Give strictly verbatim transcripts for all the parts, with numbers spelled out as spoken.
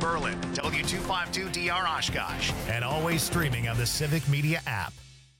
Berlin, W two fifty-two D R Oshkosh, and always streaming on the Civic Media app.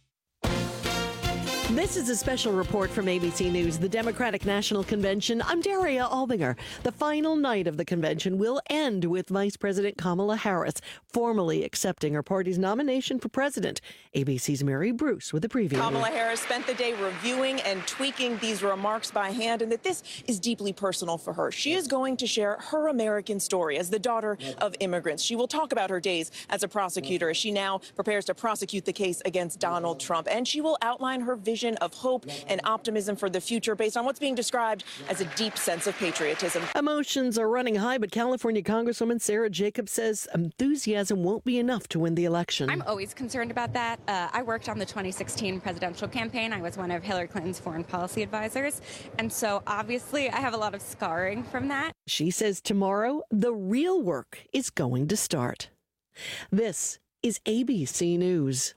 This is a special report from A B C News, the Democratic National Convention. I'm Daria Albinger. The final night of the convention will end with Vice President Kamala Harris formally accepting her party's nomination for president. A B C's Mary Bruce with a preview. Kamala Harris spent the day reviewing and tweaking these remarks by hand, and that this is deeply personal for her. She is going to share her American story as the daughter of immigrants. She will talk about her days as a prosecutor as she now prepares to prosecute the case against Donald Trump, and she will outline her vision of hope and optimism for the future based on what's being described as a deep sense of patriotism. Emotions are running high, but California Congresswoman Sarah Jacobs says enthusiasm won't be enough to win the election. I'm always concerned about that. Uh, I worked on the twenty sixteen presidential campaign. I was one of Hillary Clinton's foreign policy advisors. And so obviously I have a lot of scarring from that. She says tomorrow the real work is going to start. This is A B C News.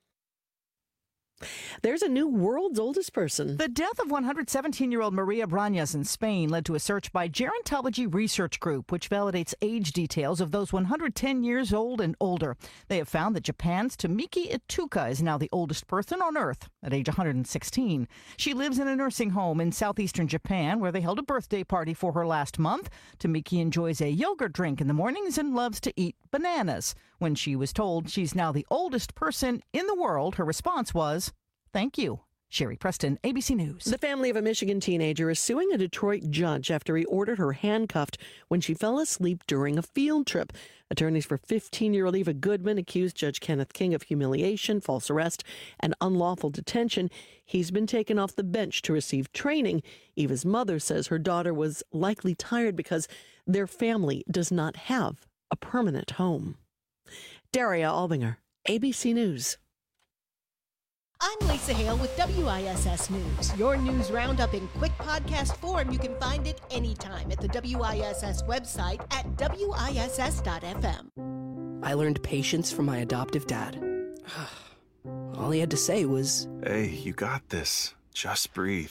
There's a new world's oldest person. The death of one hundred seventeen-year-old Maria Brañas in Spain led to a search by Gerontology Research Group, which validates age details of those one hundred ten years old and older. They have found that Japan's Tomiki Ituka is now the oldest person on Earth at age one hundred sixteen. She lives in a nursing home in southeastern Japan, where they held a birthday party for her last month. Tomiki enjoys a yogurt drink in the mornings and loves to eat bananas. When she was told she's now the oldest person in the world, her response was, "Thank you." Sherry Preston, A B C News. The family of a Michigan teenager is suing a Detroit judge after he ordered her handcuffed when she fell asleep during a field trip. Attorneys for fifteen-year-old Eva Goodman accused Judge Kenneth King of humiliation, false arrest, and unlawful detention. He's been taken off the bench to receive training. Eva's mother says her daughter was likely tired because their family does not have a permanent home. Daria Albinger, A B C News. I'm Lisa Hale with W I S S News. Your news roundup in quick podcast form. You can find it anytime at the W I S S website at W I S S dot F M. I learned patience from my adoptive dad. All he had to say was, "Hey, you got this. Just breathe."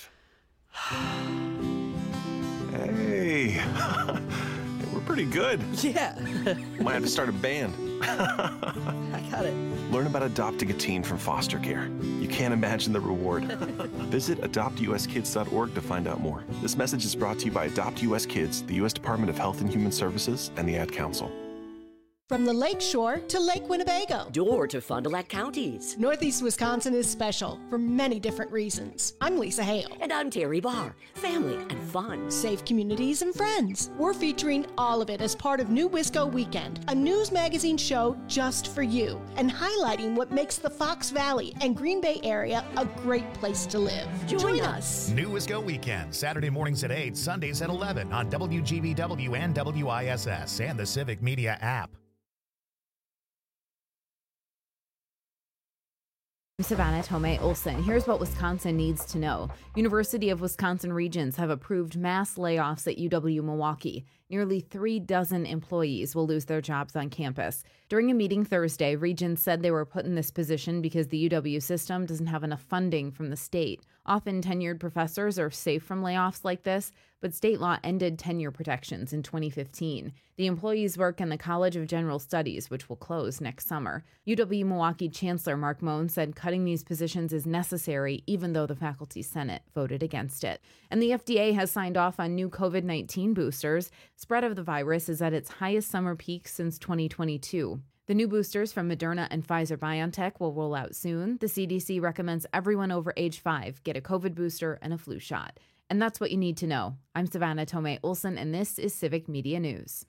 Hey, we're pretty good. Yeah. Might have to start a band. I got it. Learn about adopting a teen from foster care. You can't imagine the reward. Visit adopt U S kids dot org to find out more. This message is brought to you by Adopt U S Kids, the U S Department of Health and Human Services, and the Ad Council. From the Lake Shore to Lake Winnebago. Door to Fond du Lac counties. Northeast Wisconsin is special for many different reasons. I'm Lisa Hale. And I'm Terry Barr. Family and fun. Safe communities and friends. We're featuring all of it as part of New Wisco Weekend, a news magazine show just for you, and highlighting what makes the Fox Valley and Green Bay area a great place to live. Join, Join us. us. New Wisco Weekend, Saturday mornings at eight, Sundays at eleven on W G B W and W I S S and the Civic Media app. I'm Savannah Tomei Olson. Here's what Wisconsin needs to know. University of Wisconsin Regents have approved mass layoffs at U W-Milwaukee. Nearly three dozen employees will lose their jobs on campus. During a meeting Thursday, Regents said they were put in this position because the U W system doesn't have enough funding from the state. Often tenured professors are safe from layoffs like this, but state law ended tenure protections in twenty fifteen. The employees work in the College of General Studies, which will close next summer. U W-Milwaukee Chancellor Mark Moen said cutting these positions is necessary, even though the Faculty Senate voted against it. And the F D A has signed off on new COVID nineteen boosters. Spread of the virus is at its highest summer peak since twenty twenty-two. The new boosters from Moderna and Pfizer-BioNTech will roll out soon. The C D C recommends everyone over age five get a COVID booster and a flu shot. And that's what you need to know. I'm Savannah Tomei Olson, and this is Civic Media News.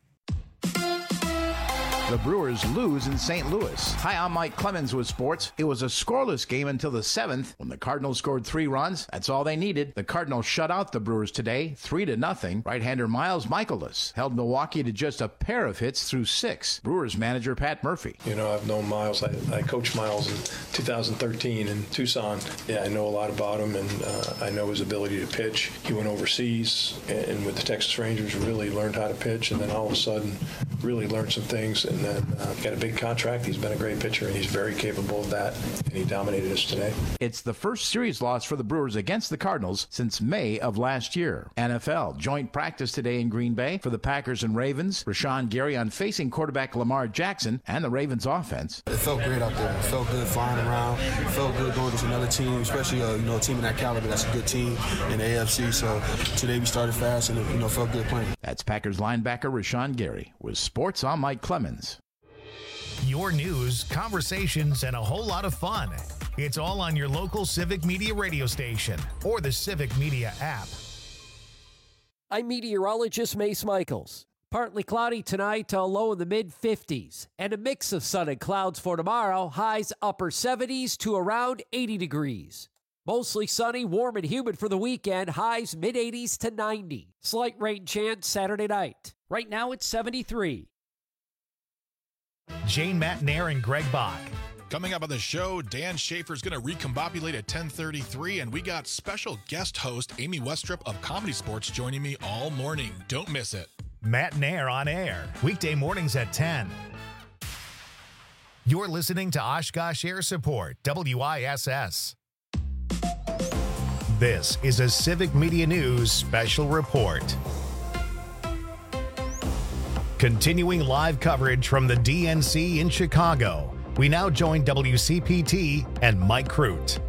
The Brewers lose in Saint Louis. Hi, I'm Mike Clemens with sports. It was a scoreless game until the seventh when the Cardinals scored three runs. That's all they needed. The Cardinals shut out the Brewers today, three to nothing. Right-hander Miles Michaelis held Milwaukee to just a pair of hits through six. Brewers manager Pat Murphy. You know, I've known Miles. I, I coached Miles in two thousand thirteen in Tucson. Yeah, I know a lot about him, and uh, I know his ability to pitch. He went overseas and, and with the Texas Rangers really learned how to pitch, and then all of a sudden really learned some things. And and then uh, got a big contract. He's been a great pitcher, and he's very capable of that, and he dominated us today. It's the first series loss for the Brewers against the Cardinals since May of last year. N F L joint practice today in Green Bay for the Packers and Ravens. Rashawn Gary on facing quarterback Lamar Jackson and the Ravens offense. It felt great out there. It felt good flying around. It felt good going to another team, especially uh, you know, a team in that caliber. That's a good team in the A F C. So today we started fast and it, you know, felt good playing. That's Packers linebacker Rashawn Gary. With sports, I'm Mike Clemens. Your news, conversations, and a whole lot of fun. It's all on your local Civic Media radio station or the Civic Media app. I'm meteorologist Mace Michaels. Partly cloudy tonight, a low in the mid fifties, and a mix of sun and clouds for tomorrow, highs upper seventies to around eighty degrees. Mostly sunny, warm, and humid for the weekend, highs mid eighties to ninety. Slight rain chance Saturday night. Right now it's seventy-three. Jane Matnair and Greg Bach. Coming up on the show, Dan Schaefer's going to recombobulate at ten thirty-three, and we got special guest host Amy Westrup of Comedy Sports joining me all morning. Don't miss it. Matnair on air, weekday mornings at ten. You're listening to Oshkosh Air Support, W I S S. This is a Civic Media News special report. Continuing live coverage from the D N C in Chicago, we now join W C P T and Mike Crute.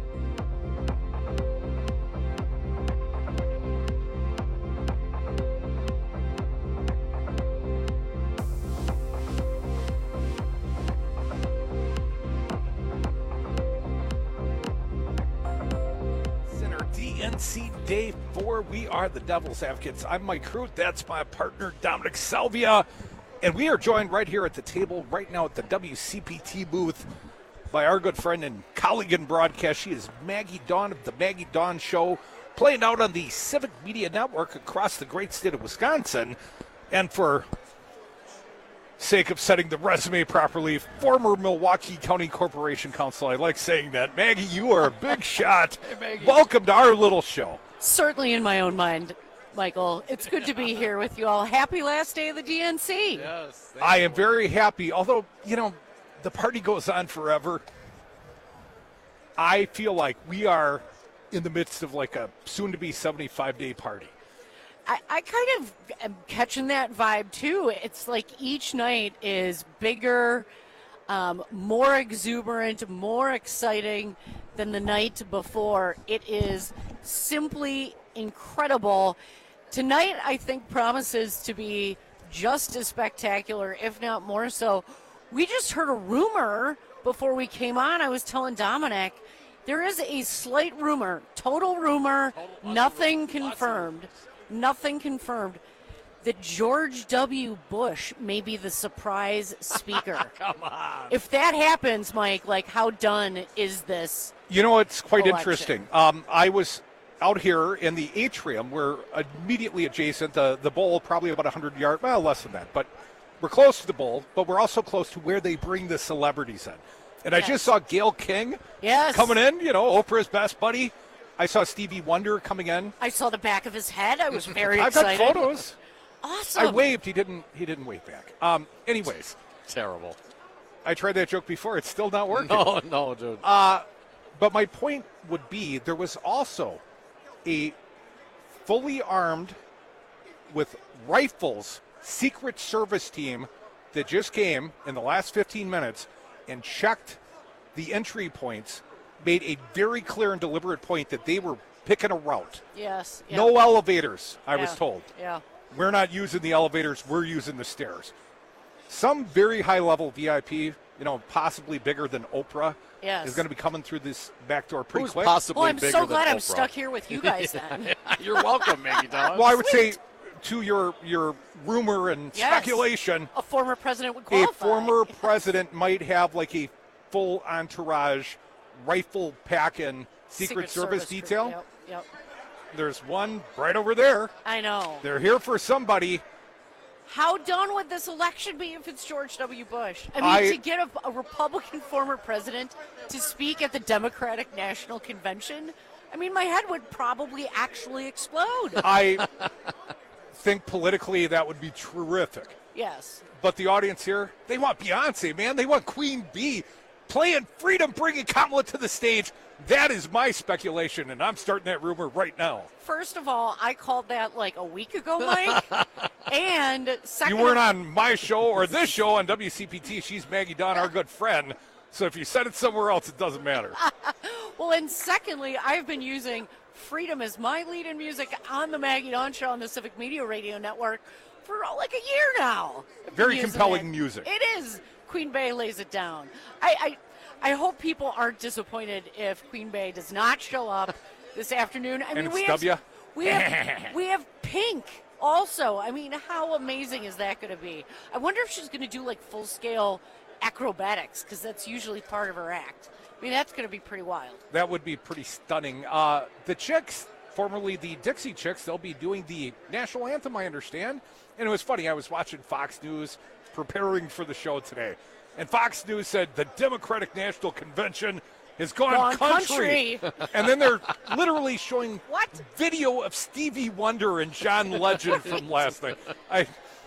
D N C Day four, we are the Devil's Advocates. I'm Mike Crute, that's my partner Dominic Salvia, and we are joined right here at the table right now at the W C P T booth by our good friend and colleague in broadcast. She is Maggie Dawn of the Maggie Dawn Show, playing out on the Civic Media Network across the great state of Wisconsin. And for sake of setting the resume properly, former Milwaukee County Corporation Counsel. I like saying that. Maggie, you are a big shot. Hey, welcome to our little show. Certainly in my own mind, Michael. It's good to be here with you all. Happy last day of the D N C. Yes. I am very happy. Although, you know, the party goes on forever. I feel like we are in the midst of like a soon-to-be seventy-five day party. I, I kind of am catching that vibe, too. It's like each night is bigger, um, more exuberant, more exciting than the night before. It is simply incredible. Tonight, I think, promises to be just as spectacular, if not more so. We just heard a rumor before we came on. I was telling Dominic, there is a slight rumor, total rumor, total nothing confirmed. Nothing confirmed that George W. Bush may be the surprise speaker. Come on. If that happens, Mike, like how done is this? You know, it's quite election? interesting. Um, I was out here in the atrium. We're immediately adjacent. The, the bowl, probably about one hundred yards, well, less than that. But we're close to the bowl, but we're also close to where they bring the celebrities in. And yes. I just saw Gayle King yes. coming in, you know, Oprah's best buddy. I saw Stevie Wonder coming in. I saw the back of his head. I was very I've excited. I've got photos. Awesome. I waved. He didn't. He didn't wave back. Um. Anyways, terrible. I tried that joke before. It's still not working. No, no, dude. Uh, but my point would be there was also a fully armed with rifles Secret Service team that just came in the last fifteen minutes and checked the entry points. Made a very clear and deliberate point that they were picking a route. Yes. Yeah. No elevators, I yeah. was told. Yeah. We're not using the elevators, we're using the stairs. Some very high-level V I P, you know, possibly bigger than Oprah, yes. is going to be coming through this back door pretty Who's quick. Possibly well, I'm bigger so glad than I'm Oprah. stuck here with you guys then. You're welcome, Maggie Dawn. Well, I would Sweet. say, to your, your rumor and yes. speculation, a former president would qualify. A former president might have like a full entourage rifle packing Secret, Secret Service, Service detail. Yep, yep. There's one right over there. I know. They're here for somebody. How done would this election be if it's George W. Bush? I mean, I, to get a, a Republican former president to speak at the Democratic National Convention, I mean, my head would probably actually explode. I think politically that would be terrific. Yes. But the audience here, they want Beyonce, man. They want Queen Bee playing Freedom, bringing Kamala to the stage. That is my speculation, and I'm starting that rumor right now. First of all, I called that like a week ago, Mike. And second, You weren't on my show or this show on W C P T. She's Maggie Dawn, our good friend. So if you said it somewhere else, it doesn't matter. Well, and secondly, I've been using Freedom as my lead-in music on the Maggie Dawn Show on the Civic Media Radio Network for oh, like a year now. I've been Very using compelling it. music. It is. Queen Bey lays it down. I, I, I hope people aren't disappointed if Queen Bey does not show up this afternoon. I And mean, it's we W? have, we have we have Pink also. I mean, how amazing is that going to be? I wonder if she's going to do like full-scale acrobatics, because that's usually part of her act. I mean, that's going to be pretty wild. That would be pretty stunning. Uh, the Chicks, formerly the Dixie Chicks, they'll be doing the national anthem, I understand. And it was funny, I was watching Fox News preparing for the show today. And Fox News said the Democratic National Convention has gone, Gone country. country. And then they're literally showing what? video of Stevie Wonder and John Legend from last night. I,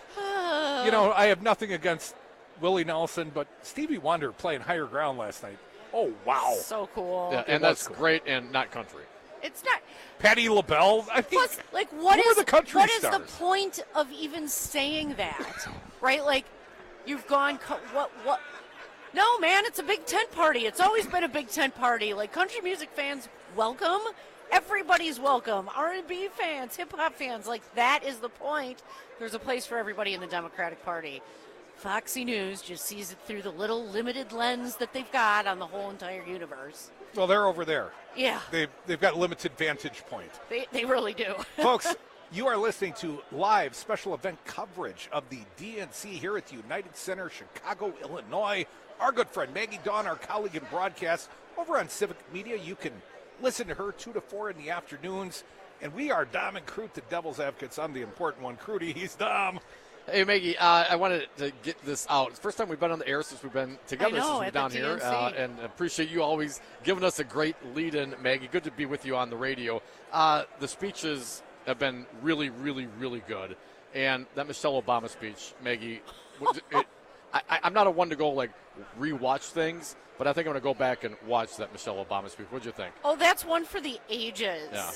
you know, I have nothing against Willie Nelson, but Stevie Wonder playing Higher Ground last night. Oh, wow. So cool. Yeah, and that's cool. Great and not country. It's not. Patti LaBelle. I mean, Plus, like, what who is are the country what is stars? the point of even saying that, right? Like, you've gone. Co- what? What? No, man, it's a Big Tent party. It's always been a Big Tent party. Like, country music fans, welcome. Everybody's welcome. R and B fans, hip hop fans. Like, that is the point. There's a place for everybody in the Democratic Party. Foxy News just sees it through the little limited lens that they've got on the whole entire universe. Well, they're over there. Yeah. They've, they've got limited vantage point. They, they really do. Folks, you are listening to live special event coverage of the D N C here at the United Center, Chicago, Illinois. Our good friend Maggie Dawn, our colleague in broadcast, over on Civic Media. You can listen to her two to four in the afternoons. And we are Dom and Crute, the Devil's Advocates. I'm the important one. Crudy, he's Dom. Hey, Maggie, uh, I wanted to get this out. It's the first time we've been on the air since we've been together I know, since we're down here. Uh, and appreciate you always giving us a great lead-in, Maggie. Good to be with you on the radio. Uh, the speeches have been really, really, really good. And that Michelle Obama speech, Maggie, it, I, I'm not a one to go, like, rewatch things, but I think I'm going to go back and watch that Michelle Obama speech. What'd you think? Oh, that's one for the ages. Yeah.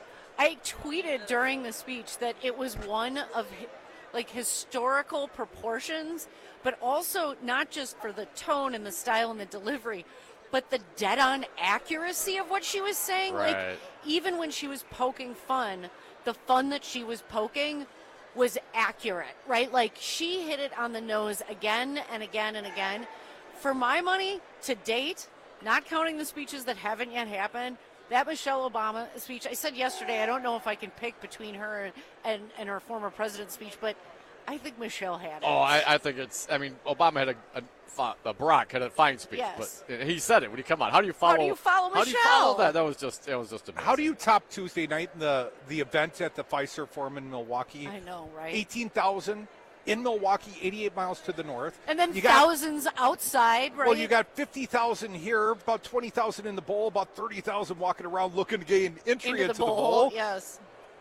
I tweeted during the speech that it was one of like historical proportions, but also not just for the tone and the style and the delivery, but the dead-on accuracy of what she was saying. Right. Like, even when she was poking fun, the fun that she was poking was accurate, right? Like, she hit it on the nose again and again and again. For my money, to date, not counting the speeches that haven't yet happened, that Michelle Obama speech, I said yesterday, I don't know if I can pick between her and, and her former president's speech, but I think Michelle had it. Oh, I, I think it's, I mean, Obama had a, a, a Barack had a fine speech, Yes. but he said it when he come on. How do you follow? How do you follow How do you Michelle? follow that? That was just, it was just amazing. How do you top Tuesday night in the, the event at the Pfizer Forum in Milwaukee? I know, right? eighteen thousand in Milwaukee, eighty-eight miles to the north. And then you got, thousands outside, right? Well, you got fifty thousand here, about twenty thousand in the bowl, about thirty thousand walking around looking to gain entry into, into the, bowl, the bowl. Yes.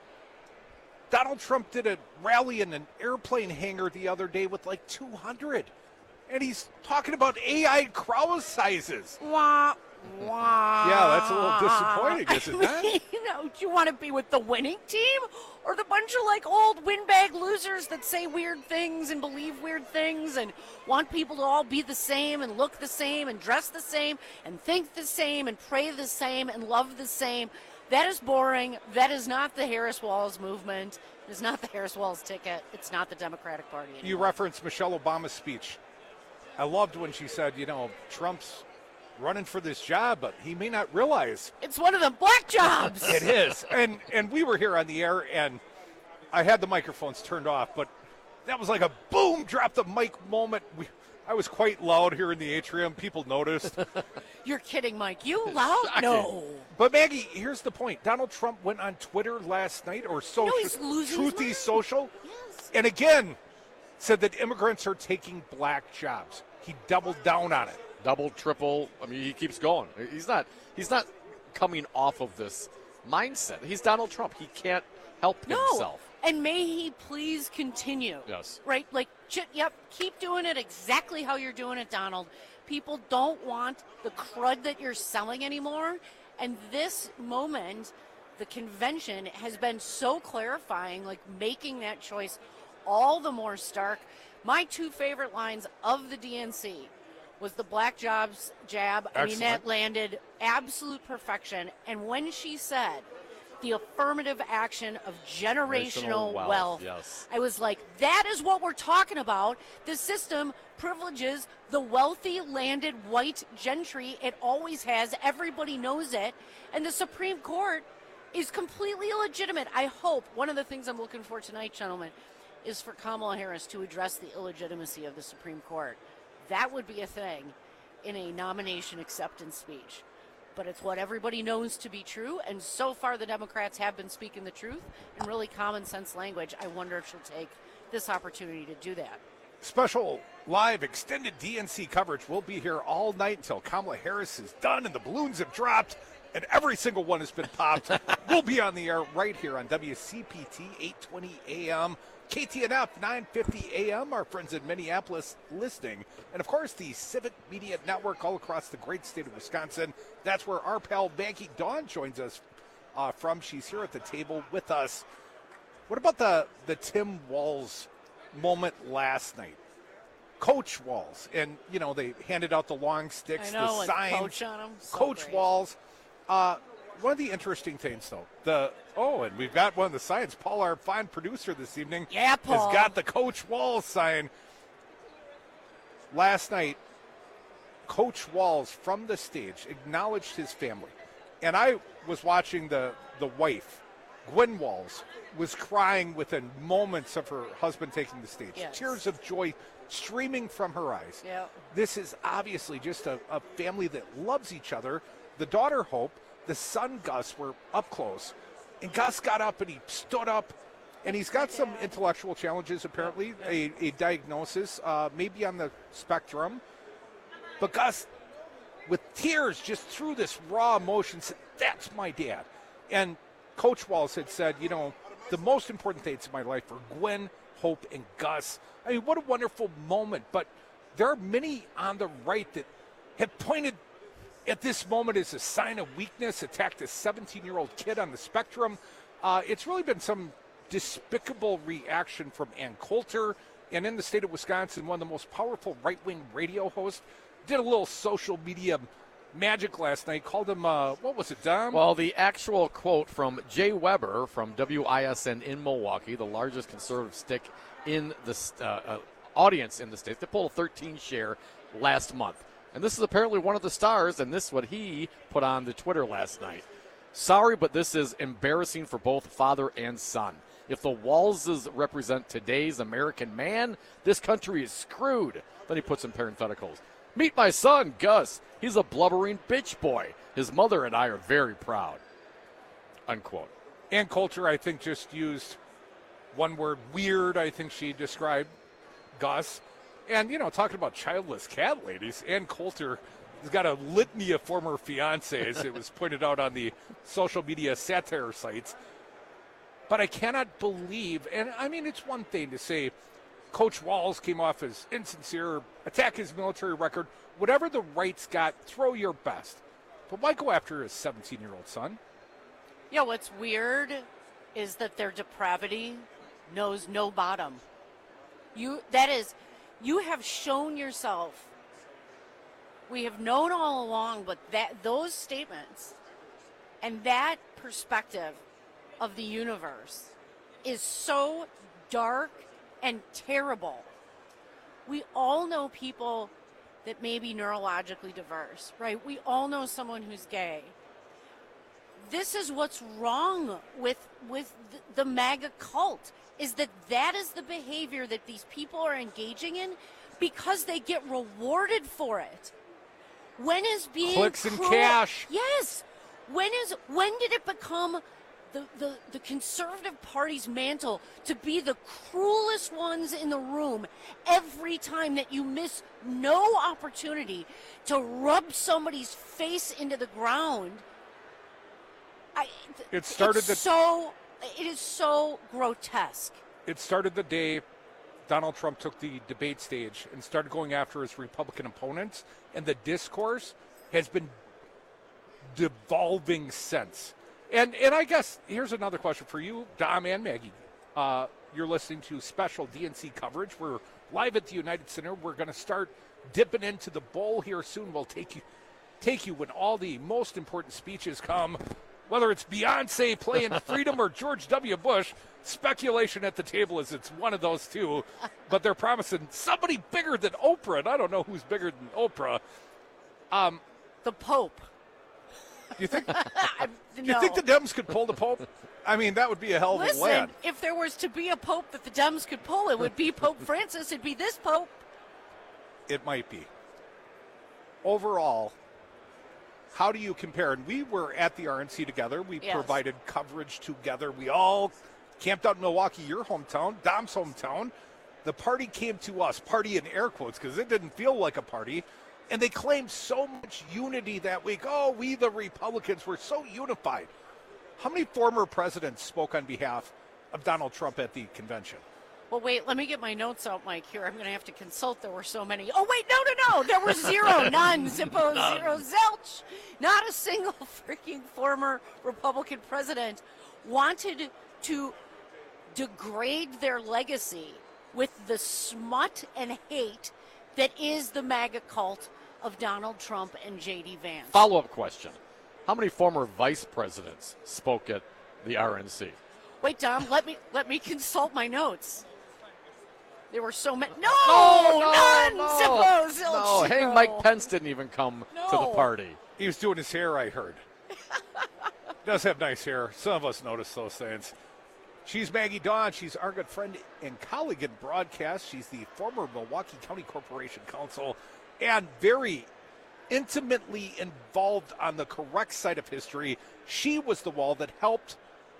Donald Trump did a rally in an airplane hangar the other day with like two hundred. And he's talking about A I crowd sizes. Wah, wah. Yeah, that's a little disappointing, isn't it? You know, do you want to be with the winning team or the bunch of like old windbag losers that say weird things and believe weird things and want people to all be the same and look the same and dress the same and think the same and pray the same and love the same? That is boring. That is not the Harris Walls movement. It is not the Harris Walls ticket. It's not the Democratic Party anymore. You referenced Michelle Obama's speech. I loved when she said, you know, Trump's running for this job, but he may not realize. It's one of the black jobs. It is. And and we were here on the air, and I had the microphones turned off, but that was like a boom, drop the mic moment. We, I was quite loud here in the atrium. People noticed. You're kidding, Mike. You loud? No. But, Maggie, here's the point. Donald Trump went on Twitter last night, or social, No, he's losing his Truthy mind. Social, and again said that immigrants are taking black jobs. He doubled down on it. Double, triple. I mean, he keeps going. He's not. He's not coming off of this mindset. He's Donald Trump. He can't help No. himself. And may he please continue. Yes. Right? Like, yep, keep doing it exactly how you're doing it, Donald. People don't want the crud that you're selling anymore. And this moment, the convention has been so clarifying, like making that choice all the more stark. My two favorite lines of the D N C was the black jobs jab. Excellent. I mean, that landed absolute perfection. And when she said, the affirmative action of generational, Generational wealth, wealth. yes. I was like, that is what we're talking about. The system privileges the wealthy landed white gentry. It always has. Everybody knows it. And the Supreme Court is completely illegitimate. I hope one of the things I'm looking for tonight, gentlemen, is for Kamala Harris to address the illegitimacy of the Supreme Court. That would be a thing in a nomination acceptance speech. But it's what everybody knows to be true, and so far the Democrats have been speaking the truth in really common sense language. I wonder if she'll take this opportunity to do that. Special live extended D N C coverage will be here all night until Kamala Harris is done and the balloons have dropped and every single one has been popped. We'll be on the air right here on W C P T eight twenty A M, K T N F nine fifty A M, our friends in Minneapolis listening, and of course the Civic Media Network all across the great state of Wisconsin. That's where our pal Maggie Dawn joins us uh, from. She's here at the table with us. What about the, the Tim Walz moment last night? Coach Walz, and you know they handed out the long sticks, I know, the with sign. Coach on 'em. So Coach great. Walz. Uh, one of the interesting things, though, the oh, and we've got one of the signs. Paul, our fine producer this evening, Yeah, Paul. has got the Coach Walz sign. Last night, Coach Walz from the stage acknowledged his family, and I was watching the the wife, Gwen Walz, was crying within moments of her husband taking the stage. Yes. Tears of joy streaming from her eyes. Yeah. This is obviously just a, a family that loves each other. The daughter, Hope, the son, Gus, were up close. And Gus got up and he stood up. And he's got some intellectual challenges, apparently, a, a diagnosis, uh, maybe on the spectrum. But Gus, with tears just through this raw emotion, said, that's my dad. And Coach Walz had said, you know, the most important dates of my life are Gwen, Hope, and Gus. I mean, what a wonderful moment. But there are many on the right that have pointed at this moment as a sign of weakness, attacked a seventeen-year-old kid on the spectrum. Uh, it's really been some despicable reaction from Ann Coulter. And in the state of Wisconsin, one of the most powerful right-wing radio hosts did a little social media magic last night, called him, uh, what was it, Dom? Well, the actual quote from Jay Weber from W I S N in Milwaukee, the largest conservative stick in the uh, uh, audience in the state. They pulled a thirteen share last month. And this is apparently one of the stars, and this is what he put on the Twitter last night. Sorry, but this is embarrassing for both father and son. If the Walzes represent today's American man, this country is screwed. Then he puts in parentheticals. Meet my son, Gus. He's a blubbering bitch boy. His mother and I are very proud. Unquote. Ann Coulter, I think, just used one word, weird, I think she described Gus. And, you know, talking about childless cat ladies, Ann Coulter has got a litany of former fiancés. It was pointed out on the social media satire sites. But I cannot believe, and I mean, it's one thing to say Coach Walz came off as insincere, attack his military record, whatever the right's got, throw your best. But why go after his seventeen-year-old son? Yeah, what's weird is that their depravity knows no bottom. You, that is, you have shown yourself. We have known all along, but that those statements and that perspective of the universe is so dark and terrible. We all know people that may be neurologically diverse, right? We all know someone who's gay. This is what's wrong with with the, the MAGA cult, is that that is the behavior that these people are engaging in because they get rewarded for it. When is being clicks and cruel, cash? Yes. When is when did it become the, the, the conservative party's mantle to be the cruelest ones in the room every time that you miss no opportunity to rub somebody's face into the ground? I, It started it's the- so it is so grotesque. It started the day Donald Trump took the debate stage and started going after his Republican opponents, and the discourse has been devolving since. And and I guess here's another question for you, Dom and Maggie. Uh, you're listening to special D N C coverage. We're live at the United Center. We're going to start dipping into the bowl here soon. We'll take you take you when all the most important speeches come, whether it's Beyonce playing Freedom or George W. Bush. Speculation at the table is it's one of those two, but they're promising somebody bigger than Oprah, and I don't know who's bigger than Oprah. Um, the Pope. Do you think? I, do no. you think the Dems could pull the Pope? I mean, that would be a hell of Listen, a lad. if there was to be a Pope that the Dems could pull, it would be Pope Francis. It'd be this Pope. It might be. Overall, how do you compare? And we were at the R N C together. We Yes. provided coverage together. We all camped out in Milwaukee, your hometown, Dom's hometown. The party came to us, party in air quotes, because it didn't feel like a party. And they claimed so much unity that week. Oh, we the Republicans were so unified. How many former presidents spoke on behalf of Donald Trump at the convention? Well, wait, let me get my notes out, Mike, here. I'm going to have to consult. There were so many. Oh, wait, no, no, no. There were zero. None. Zippo, None. zero, zilch. Not a single freaking former Republican president wanted to degrade their legacy with the smut and hate that is the MAGA cult of Donald Trump and J D. Vance. Follow-up question. How many former vice presidents spoke at the R N C? Wait, Dom, let me let me consult my notes. There were so many. No, No, no, none. no. Zippo, zilch, No, zero. Hang Mike Pence didn't even come No. to the party. He was doing his hair, I heard. Does have nice hair. Some of us notice those things. She's Maggie Dawn. She's our good friend and colleague in broadcast. She's the former Milwaukee County Corporation Counsel and very intimately involved on the correct side of history. She was the wall that helped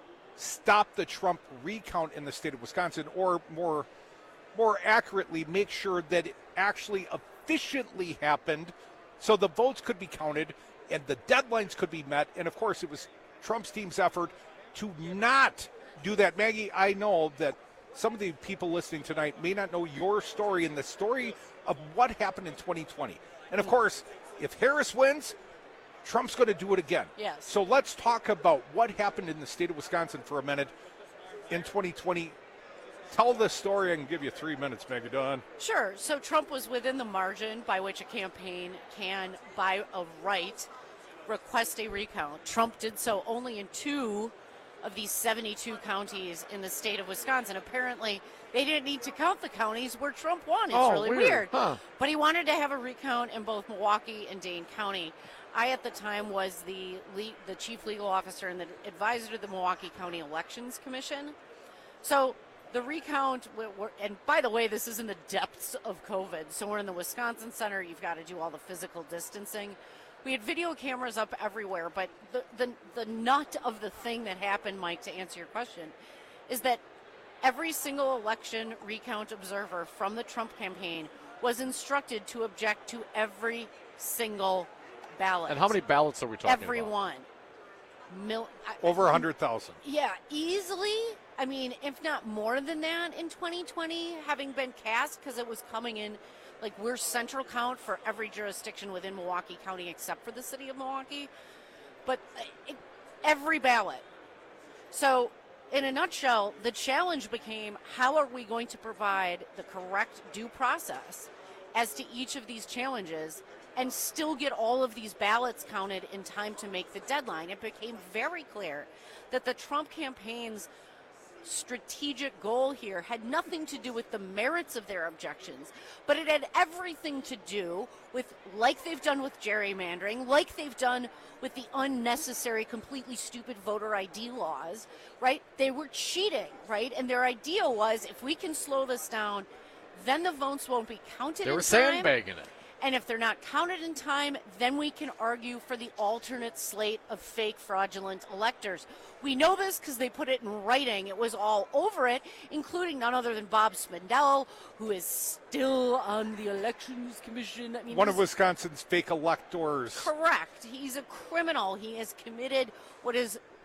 stop the Trump recount in the state of Wisconsin, or more, more accurately, make sure that it actually efficiently happened so the votes could be counted and the deadlines could be met. And, of course, it was Trump's team's effort to not do that. Maggie, I know that some of the people listening tonight may not know your story and the story of what happened in twenty twenty. And, of course, if Harris wins, Trump's going to do it again. Yes. So let's talk about what happened in the state of Wisconsin for a minute in twenty twenty. Tell the story. I can give you three minutes, Maggie Dawn. Sure. So Trump was within the margin by which a campaign can, by a right, request a recount. Trump did so only in two of these seventy-two counties in the state of Wisconsin. Apparently, they didn't need to count the counties where Trump won. It's Oh, really weird. weird. Huh. But he wanted to have a recount in both Milwaukee and Dane County. I, at the time, was the le- the chief legal officer and the advisor to the Milwaukee County Elections Commission. So the recount, we're, we're, and by the way, this is in the depths of COVID. So we're in the Wisconsin Center. You've got to do all the physical distancing. We had video cameras up everywhere, but the, the the nut of the thing that happened, Mike, to answer your question, is that every single election recount observer from the Trump campaign was instructed to object to every single ballot. And how many ballots are we talking Every about? one. Mil- I- Over one hundred thousand. Yeah, easily. I mean, if not more than that in twenty twenty, having been cast, because it was coming in, like, we're central count for every jurisdiction within Milwaukee County except for the city of Milwaukee. But it, every ballot. So, in a nutshell, the challenge became, how are we going to provide the correct due process as to each of these challenges and still get all of these ballots counted in time to make the deadline? It became very clear that the Trump campaign's strategic goal here had nothing to do with the merits of their objections, but it had everything to do with, like they've done with gerrymandering, like they've done with the unnecessary, completely stupid voter I D laws, right? They were cheating, right? And their idea was, if we can slow this down, then the votes won't be counted They in were time. sandbagging it. And if they're not counted in time, then we can argue for the alternate slate of fake, fraudulent electors. We know this because they put it in writing. It was all over it, including none other than Bob Spindell, who is still on the Elections Commission. I mean, One of he's- Wisconsin's fake electors. Correct. He's a criminal. He has committed what is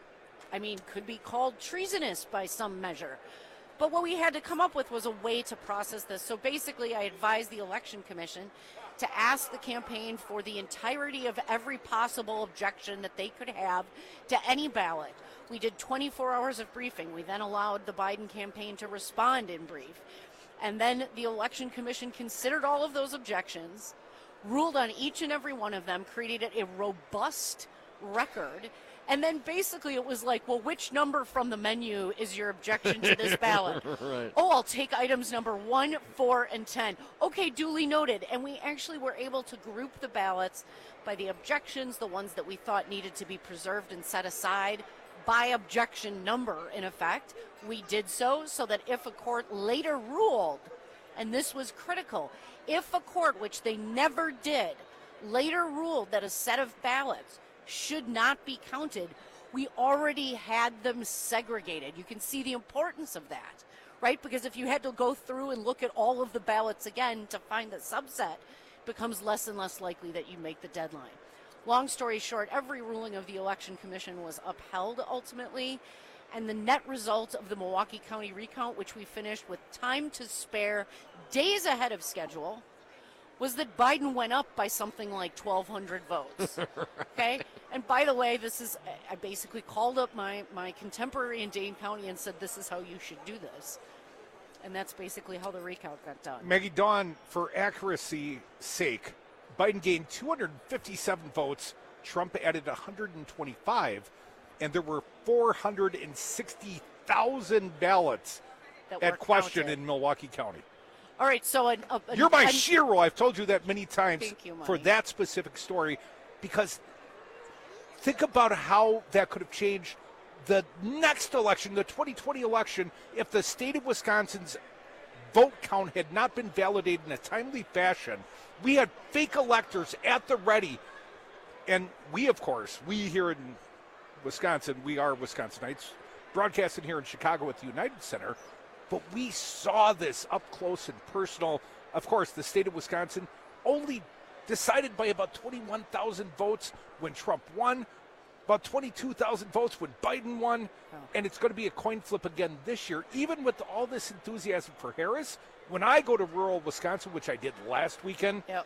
I mean, could be called treasonous by some measure. But what we had to come up with was a way to process this. So basically, I advised the Election Commission to ask the campaign for the entirety of every possible objection that they could have to any ballot. We did twenty-four hours of briefing. We then allowed the Biden campaign to respond in brief. And then the Election Commission considered all of those objections, ruled on each and every one of them, created a robust record. And then basically it was like, well, which number from the menu is your objection to this ballot? Right. Oh, I'll take items number one, four, and ten. Okay, duly noted. And we actually were able to group the ballots by the objections, the ones that we thought needed to be preserved and set aside by objection number, in effect. We did so so that if a court later ruled, and this was critical, if a court, which they never did, later ruled that a set of ballots should not be counted, we already had them segregated. You can see the importance of that, right? Because if you had to go through and look at all of the ballots again to find the subset, it becomes less and less likely that you make the deadline. Long story short, every ruling of the Election Commission was upheld ultimately, and the net result of the Milwaukee County recount, which we finished with time to spare, days ahead of schedule, was that Biden went up by something like twelve hundred votes, okay? And by the way, this is, I basically called up my, my contemporary in Dane County and said, this is how you should do this. And that's basically how the recount got done. Maggie Dawn, for accuracy's sake, Biden gained two hundred fifty-seven votes, Trump added one hundred twenty-five, and there were four hundred sixty thousand ballots That at were question counted. in Milwaukee County. All right, so an, a, a, You're my an, shero. I've told you that many times Thank you, for Mike. that specific story, because think about how that could have changed the next election, the twenty twenty election, if the state of Wisconsin's vote count had not been validated in a timely fashion. We had fake electors at the ready. And we, of course, we here in Wisconsin, we are Wisconsinites, broadcasting here in Chicago at the United Center. But we saw this up close and personal. Of course, the state of Wisconsin only decided by about twenty-one thousand votes when Trump won, about twenty-two thousand votes when Biden won, oh. and it's going to be a coin flip again this year. Even with all this enthusiasm for Harris, when I go to rural Wisconsin, which I did last weekend, yep.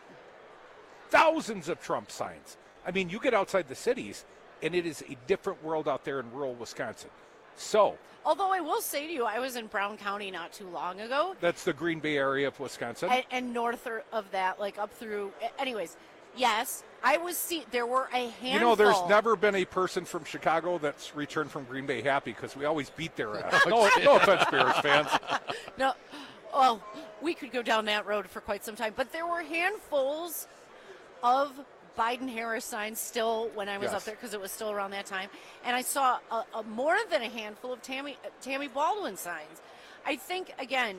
thousands of Trump signs. I mean, you get outside the cities, and it is a different world out there in rural Wisconsin. So, although I will say to you, I was in Brown County not too long ago. That's the Green Bay area of Wisconsin. And, and north of that, like up through, anyways, yes, I was see. There were a handful. You know, there's never been a person from Chicago that's returned from Green Bay happy because we always beat their ass. no, no offense, Bears fans. No, well, we could go down that road for quite some time. But there were handfuls of Biden-Harris signs still when I was Yes. up there because it was still around that time. And I saw a, a more than a handful of Tammy, Tammy Baldwin signs. I think, again,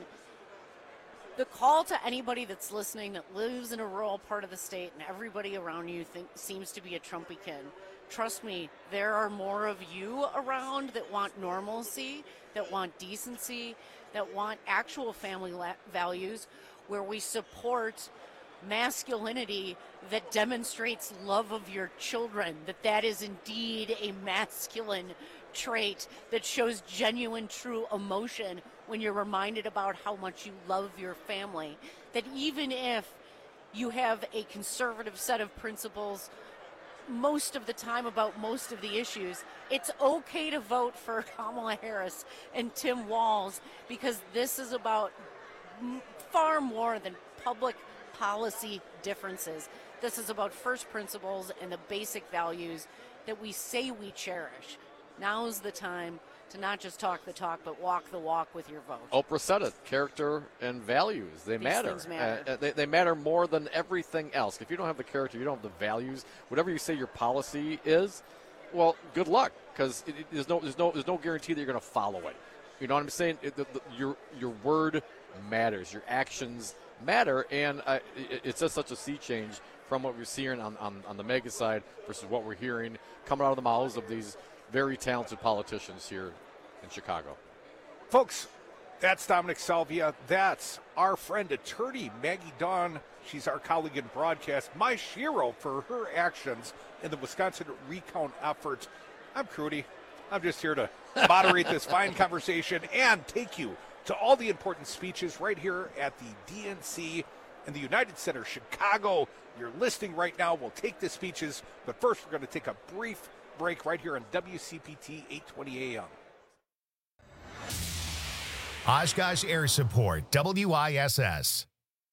the call to anybody that's listening that lives in a rural part of the state and everybody around you think, seems to be a Trumpican. Trust me, there are more of you around that want normalcy, that want decency, that want actual family la- values, where we support masculinity that demonstrates love of your children, that that is indeed a masculine trait that shows genuine, true emotion when you're reminded about how much you love your family, that even if you have a conservative set of principles most of the time about most of the issues, it's okay to vote for Kamala Harris and Tim Walz, because this is about m- far more than public policy differences. This is about first principles and the basic values that we say we cherish. Now's the time to not just talk the talk, but walk the walk with your vote. Oprah said it, character and values, they These matter. things matter. Uh, they, they matter more than everything else. If you don't have the character, you don't have the values, whatever you say your policy is, well, good luck, because there's no, there's, no, there's no guarantee that you're going to follow it. You know what I'm saying? It, the, the, your, your word matters, your actions matter, and uh, it, it's just such a sea change from what we're seeing on, on, on the mega side versus what we're hearing coming out of the mouths of these very talented politicians here in Chicago. Folks, that's Dominic Salvia. That's our friend, attorney Maggie Dawn. She's our colleague in broadcast, my shero for her actions in the Wisconsin recount efforts. I'm Crudy. I'm just here to moderate this fine conversation and take you to all the important speeches right here at the D N C in the United Center, Chicago. You're listening right now. We'll take the speeches, but first we're going to take a brief break right here on W C P T eight twenty A M. Oshkosh Air Support, W I S S.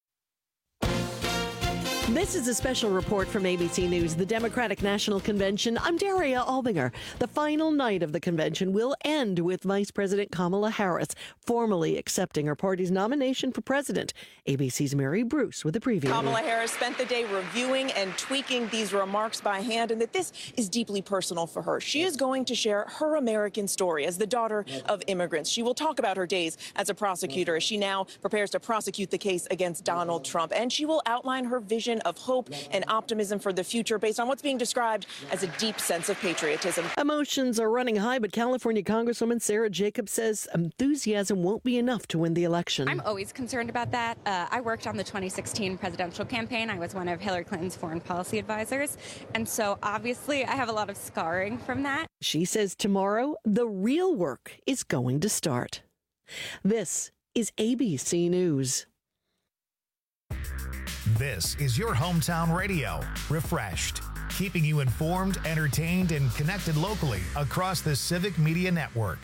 This is a special report from A B C News, the Democratic National Convention. I'm Daria Albinger. The final night of the convention will end with Vice President Kamala Harris formally accepting her party's nomination for president. A B C's Mary Bruce with a preview. Kamala Harris spent the day reviewing and tweaking these remarks by hand, and that this is deeply personal for her. She is going to share her American story as the daughter of immigrants. She will talk about her days as a prosecutor as she now prepares to prosecute the case against Donald Trump, and she will outline her vision of hope and optimism for the future based on what's being described as a deep sense of patriotism. Emotions are running high, but California Congresswoman Sarah Jacobs says enthusiasm won't be enough to win the election. I'm always concerned about that. Uh, I worked on the twenty sixteen presidential campaign. I was one of Hillary Clinton's foreign policy advisors. And so obviously I have a lot of scarring from that. She says tomorrow, the real work is going to start. This is A B C News. This is your hometown radio, refreshed, keeping you informed, entertained, and connected locally across the Civic Media Network.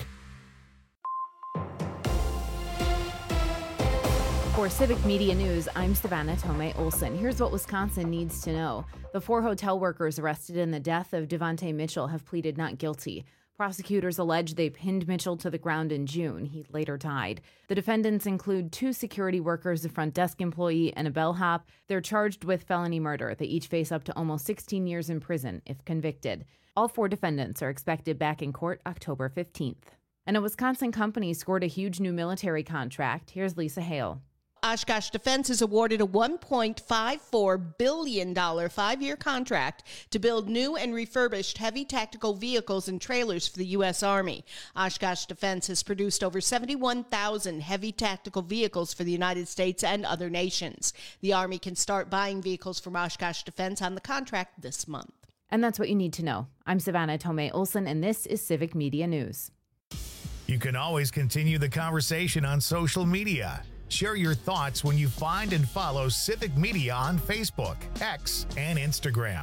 For Civic Media News, I'm Savannah Tomei Olson. Here's what Wisconsin needs to know. The four hotel workers arrested in the death of Devontae Mitchell have pleaded not guilty. Prosecutors allege they pinned Mitchell to the ground in June. He later died. The defendants include two security workers, a front desk employee, and a bellhop. They're charged with felony murder. They each face up to almost sixteen years in prison if convicted. All four defendants are expected back in court October fifteenth. And a Wisconsin company scored a huge new military contract. Here's Lisa Hale. Oshkosh Defense is awarded a one point five four billion dollars five-year contract to build new and refurbished heavy tactical vehicles and trailers for the U S. Army. Oshkosh Defense has produced over seventy-one thousand heavy tactical vehicles for the United States and other nations. The Army can start buying vehicles from Oshkosh Defense on the contract this month. And that's what you need to know. I'm Savannah Tomei Olson, and this is Civic Media News. You can always continue the conversation on social media. Share your thoughts when you find and follow Civic Media on Facebook, X, and Instagram.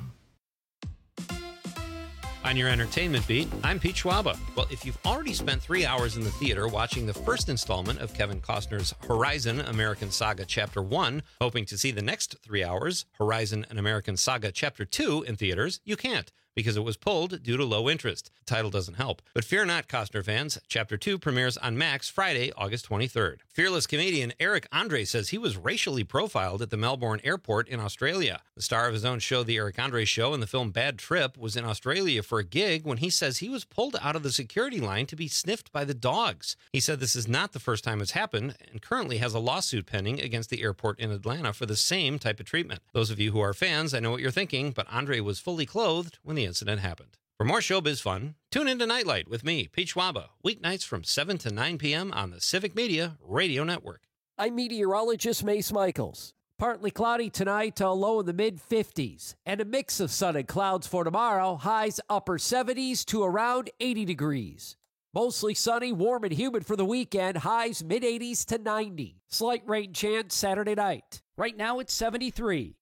On your entertainment beat, I'm Pete Schwaba. Well, if you've already spent three hours in the theater watching the first installment of Kevin Costner's Horizon American Saga Chapter one, hoping to see the next three hours, Horizon An American Saga Chapter two, in theaters, you can't, because it was pulled due to low interest. The title doesn't help. But fear not, Costner fans. Chapter two premieres on Max Friday, August twenty-third. Fearless comedian Eric Andre says he was racially profiled at the Melbourne airport in Australia. The star of his own show, The Eric Andre Show, and the film Bad Trip, was in Australia for a gig when he says he was pulled out of the security line to be sniffed by the dogs. He said this is not the first time it's happened and currently has a lawsuit pending against the airport in Atlanta for the same type of treatment. Those of you who are fans, I know what you're thinking, but Andre was fully clothed when the incident happened. For more showbiz fun, tune in to Nightlight with me, Pete Schwaba, weeknights from seven to nine p.m. on the Civic Media Radio Network. I'm meteorologist Mace Michaels. Partly cloudy tonight to a low in the mid fifties, and a mix of sun and clouds for tomorrow, highs upper seventies to around eighty degrees. Mostly sunny, warm, and humid for the weekend, highs mid eighties to ninety. Slight rain chance Saturday night. Right now it's seventy-three.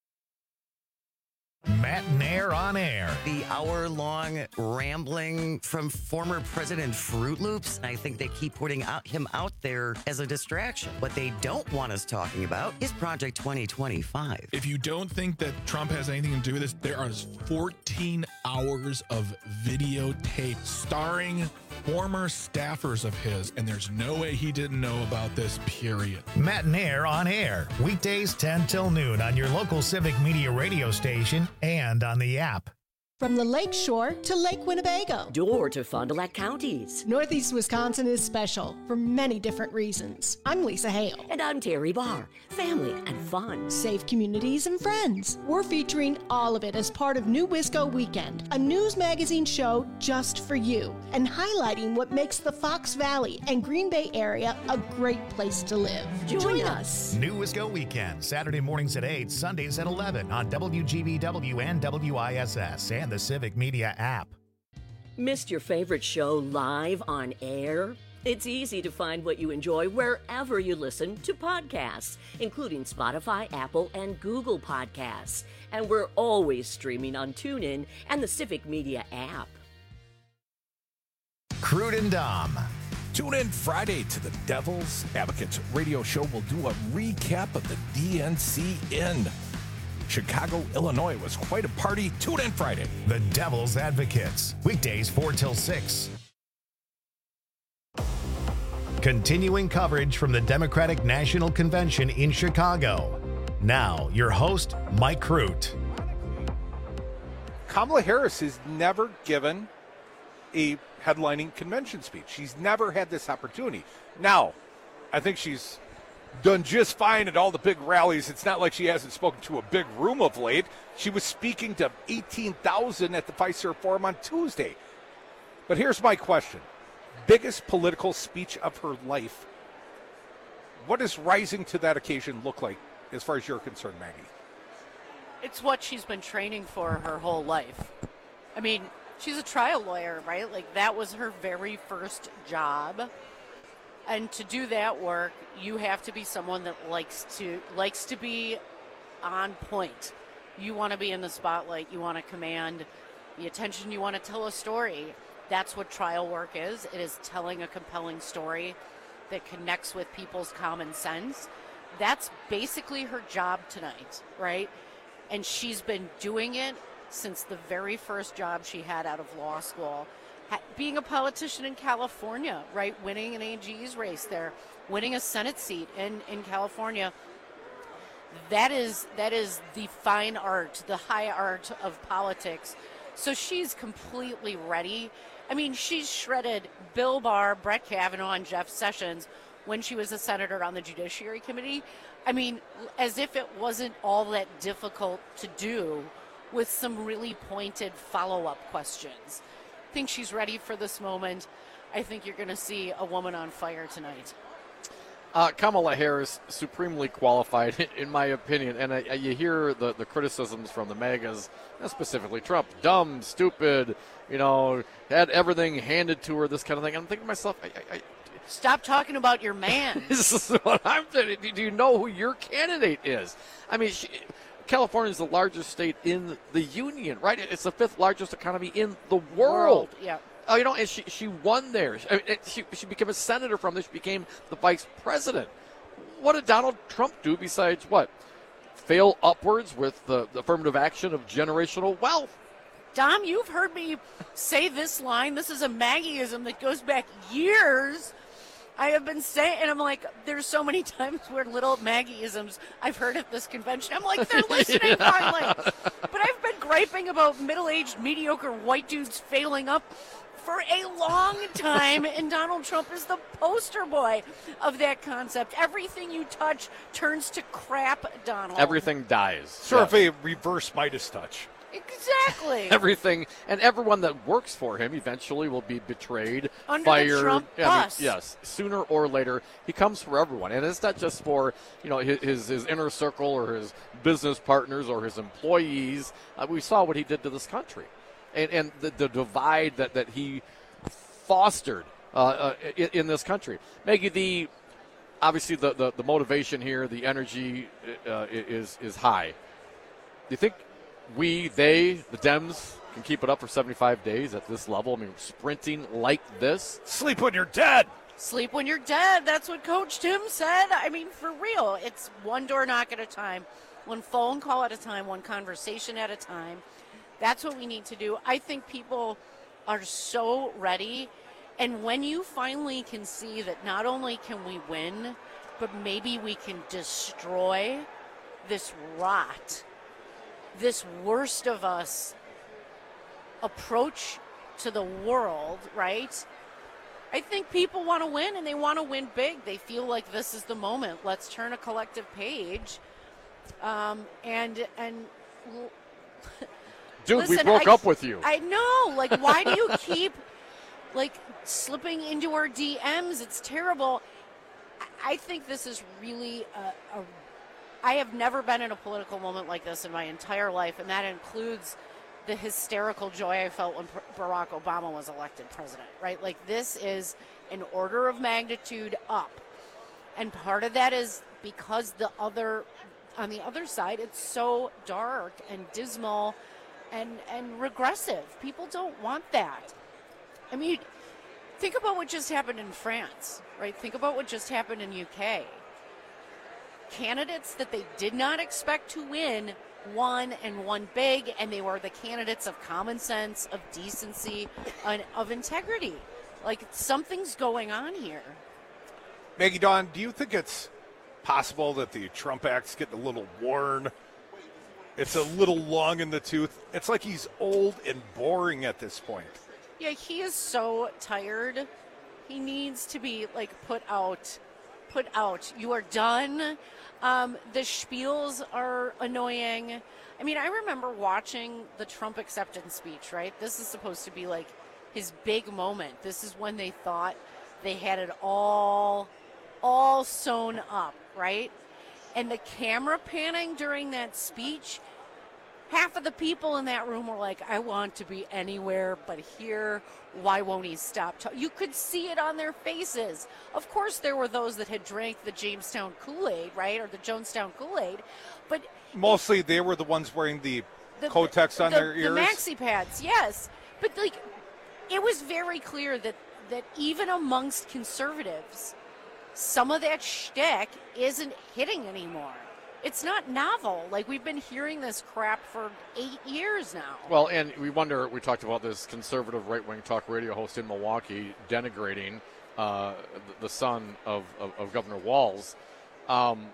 Matt Nair on air. The hour-long rambling from former President Fruit Loops. I think they keep putting out him out there as a distraction. What they don't want us talking about is Project twenty twenty-five. If you don't think that Trump has anything to do with this, there are fourteen hours of videotape starring former staffers of his, and there's no way he didn't know about this, period. Matt Nair on air, weekdays ten till noon on your local Civic Media radio station and on the app. From the Lake Shore to Lake Winnebago. Door to Fond du Lac counties. Northeast Wisconsin is special for many different reasons. I'm Lisa Hale. And I'm Terry Barr. Family and fun. Safe communities and friends. We're featuring all of it as part of New Wisco Weekend, a news magazine show just for you, and highlighting what makes the Fox Valley and Green Bay area a great place to live. Join, Join us. New Wisco Weekend, Saturday mornings at eight, Sundays at eleven on W G B W and W I S S and the Civic Media app. Missed your favorite show live on air? It's easy to find what you enjoy wherever you listen to podcasts, including Spotify, Apple, and Google Podcasts. And we're always streaming on TuneIn and the Civic Media app. Crude and Dom. Tune in Friday to the Devil's Advocates radio show. We'll do a recap of the D N C in Chicago, Illinois. It was quite a party. Tune in Friday. The Devil's Advocates. Weekdays four till six. Continuing coverage from the Democratic National Convention in Chicago. Now, your host, Mike Crute. Kamala Harris has never given a headlining convention speech. She's never had this opportunity. Now, I think she's done just fine at all the big rallies. It's not like she hasn't spoken to a big room of late. She was speaking to eighteen thousand at the Fiserv Forum on Tuesday. But here's my question. Biggest political speech of her life. What does rising to that occasion look like as far as you're concerned, Maggie? It's what she's been training for her whole life. I mean, she's a trial lawyer, right? Like, that was her very first job. And to do that work, you have to be someone that likes to likes to be on point. You want to be in the spotlight. You want to command the attention. You want to tell a story. That's what trial work is. It is telling a compelling story that connects with people's common sense. That's basically her job tonight, right? And she's been doing it since the very first job she had out of law school. Being a politician in California, right? Winning an A G's race there, winning a Senate seat in, in California. That is that is the fine art, the high art of politics. So she's completely ready. I mean, she's shredded Bill Barr, Brett Kavanaugh, and Jeff Sessions when she was a senator on the Judiciary Committee. I mean, as if it wasn't all that difficult to do with some really pointed follow-up questions. I think she's ready for this moment. I think you're going to see a woman on fire tonight. Uh, Kamala Harris, supremely qualified, in my opinion. And uh, you hear the, the criticisms from the MAGAs, specifically Trump, dumb, stupid, you know, had everything handed to her, this kind of thing. I'm thinking to myself, I, I, I, stop talking about your man. This is what I'm thinking. Do you know who your candidate is? I mean, she, California is the largest state in the union, right? It's the fifth largest economy in the world. world yeah. Oh, you know, and she she won there. I mean, she she became a senator from there. She became the vice president. What did Donald Trump do besides what? Fail upwards with the, the affirmative action of generational wealth. Dom, you've heard me say this line. This is a Maggieism that goes back years. I have been saying, and I'm like, there's so many times where little Maggieisms I've heard at this convention. I'm like, they're listening yeah. finally. But I've been griping about middle-aged, mediocre white dudes failing up for a long time, and Donald Trump is the poster boy of that concept. Everything you touch turns to crap, Donald. Everything dies. Sort yeah. of a reverse Midas touch. Exactly. Everything, and everyone that works for him eventually will be betrayed, Under fired. The Trump yeah, I mean, bus. yes, sooner or later, he comes for everyone, and it's not just for you know his his inner circle or his business partners or his employees. Uh, we saw what he did to this country, and and the, the divide that that he fostered uh, uh, in, in this country. Maggie, the obviously the, the the motivation here, the energy uh, is is high. Do you think we, they, the Dems, can keep it up for seventy-five days at this level? I mean, sprinting like this. Sleep when you're dead. Sleep when you're dead. That's what Coach Tim said. I mean, for real. It's one door knock at a time, one phone call at a time, one conversation at a time. That's what we need to do. I think people are so ready. And when you finally can see that not only can we win, but maybe we can destroy this rot, this worst of us approach to the world, right? I think people want to win, and they want to win big. They feel like this is the moment. Let's turn a collective page. Um, and, and dude, listen, we broke I, up with you. I know. Like, why do you keep, like, slipping into our D Ms? It's terrible. I think this is really a, a I have never been in a political moment like this in my entire life, and that includes the hysterical joy I felt when Barack Obama was elected president, right? Like, this is an order of magnitude up. And part of that is because the other, on the other side, it's so dark and dismal and, and regressive. People don't want that. I mean, think about what just happened in France, right? Think about what just happened in U K. Candidates that they did not expect to win won and won big, and they were the candidates of common sense, of decency, and of integrity. Like, something's going on here. Maggie Dawn, do you think it's possible that the Trump Act's getting a little worn? It's a little long in the tooth. It's like he's old and boring at this point. Yeah, he is so tired. He needs to be, like, put out. Put out. You are done. Um, the spiels are annoying. I mean, I remember watching the Trump acceptance speech, right? This is supposed to be, like, his big moment. This is when they thought they had it all, all sewn up, right? And the camera panning during that speech, half of the people in that room were like, I want to be anywhere but here. Why won't he stop talking? You could see it on their faces. Of course, there were those that had drank the Jamestown Kool-Aid, right, or the Jonestown Kool-Aid, but mostly they were the ones wearing the, the Kotex on the, their ears. The maxi pads, yes. But, like, it was very clear that, that even amongst conservatives, some of that shtick isn't hitting anymore. It's not novel. Like, we've been hearing this crap for eight years now. Well, and we wonder, we talked about this conservative right-wing talk radio host in Milwaukee denigrating uh, the son of, of, of Governor Walz. Um,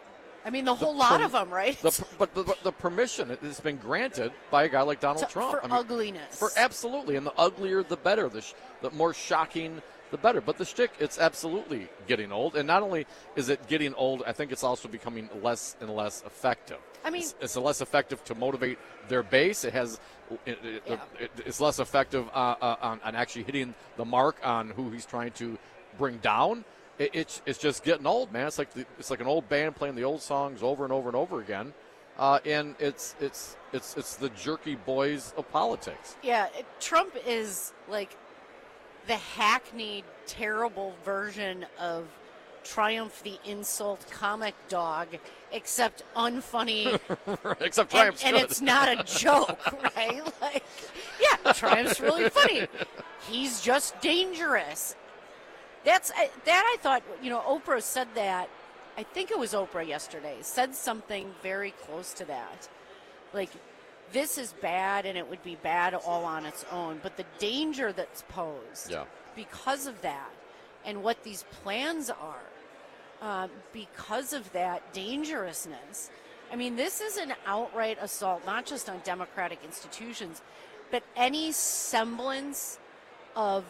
I mean, the whole the, lot per, of them, right? The, but the, the permission has been granted by a guy like Donald to, Trump. For I mean, ugliness. For absolutely. And the uglier, the better. The, sh- the more shocking, the better. But the shtick, it's absolutely getting old. And not only is it getting old, I think it's also becoming less and less effective. I mean, it's, it's less effective to motivate their base. It has, it, it, yeah. it, it's less effective uh, uh, on, on actually hitting the mark on who he's trying to bring down. It, it's it's just getting old, man. It's like the, it's like an old band playing the old songs over and over and over again. Uh, and it's it's it's it's the jerky boys of politics. Yeah, it, Trump is like the hackneyed, terrible version of Triumph the Insult comic dog, except unfunny. except Triumph's and, good. And it's not a joke, right? Like, yeah, Triumph's really funny. He's just dangerous. That's that I thought, you know, Oprah said that. I think it was Oprah yesterday, said something very close to that. Like, this is bad and it would be bad all on its own, but the danger that's posed yeah. because of that and what these plans are, uh, because of that dangerousness. I mean, this is an outright assault, not just on democratic institutions, but any semblance of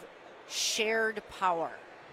shared power,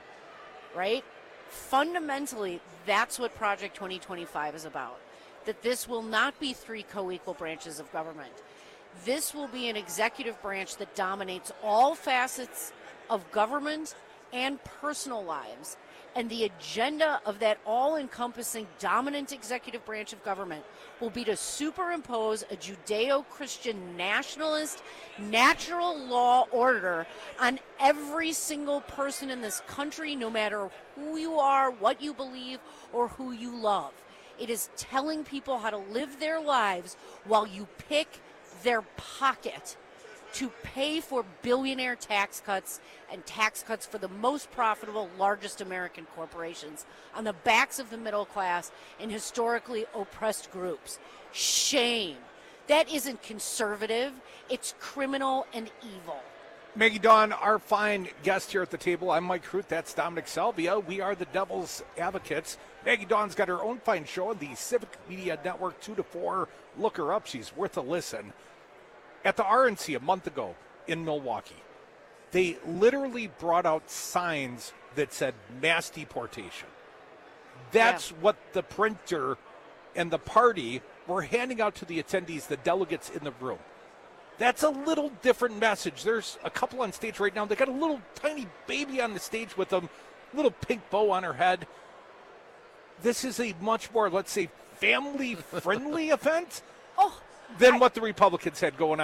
right? Fundamentally, that's what Project twenty twenty-five is about. That this will not be three co-equal branches of government. This will be an executive branch that dominates all facets of government and personal lives. And the agenda of that all-encompassing dominant executive branch of government will be to superimpose a Judeo-Christian nationalist natural law order on every single person in this country, no matter who you are, what you believe, or who you love. It is telling people how to live their lives while you pick their pocket to pay for billionaire tax cuts and tax cuts for the most profitable, largest American corporations on the backs of the middle class and historically oppressed groups. Shame. That isn't conservative. It's criminal and evil. Maggie Dawn, our fine guest here at the table. I'm Mike Root. That's Dominic Salvia. We are the Devil's Advocates. Maggie Dawn's got her own fine show on the Civic Media Network, two to four. Look her up. She's worth a listen. At the R N C a month ago in Milwaukee, they literally brought out signs that said mass deportation. That's yeah. what the printer and the party were handing out to the attendees, the delegates in the room. That's a little different message. There's a couple on stage right now. They got a little tiny baby on the stage with them, little pink bow on her head. This is a much more, let's say, family-friendly event. Oh. Than I, what the Republicans had going on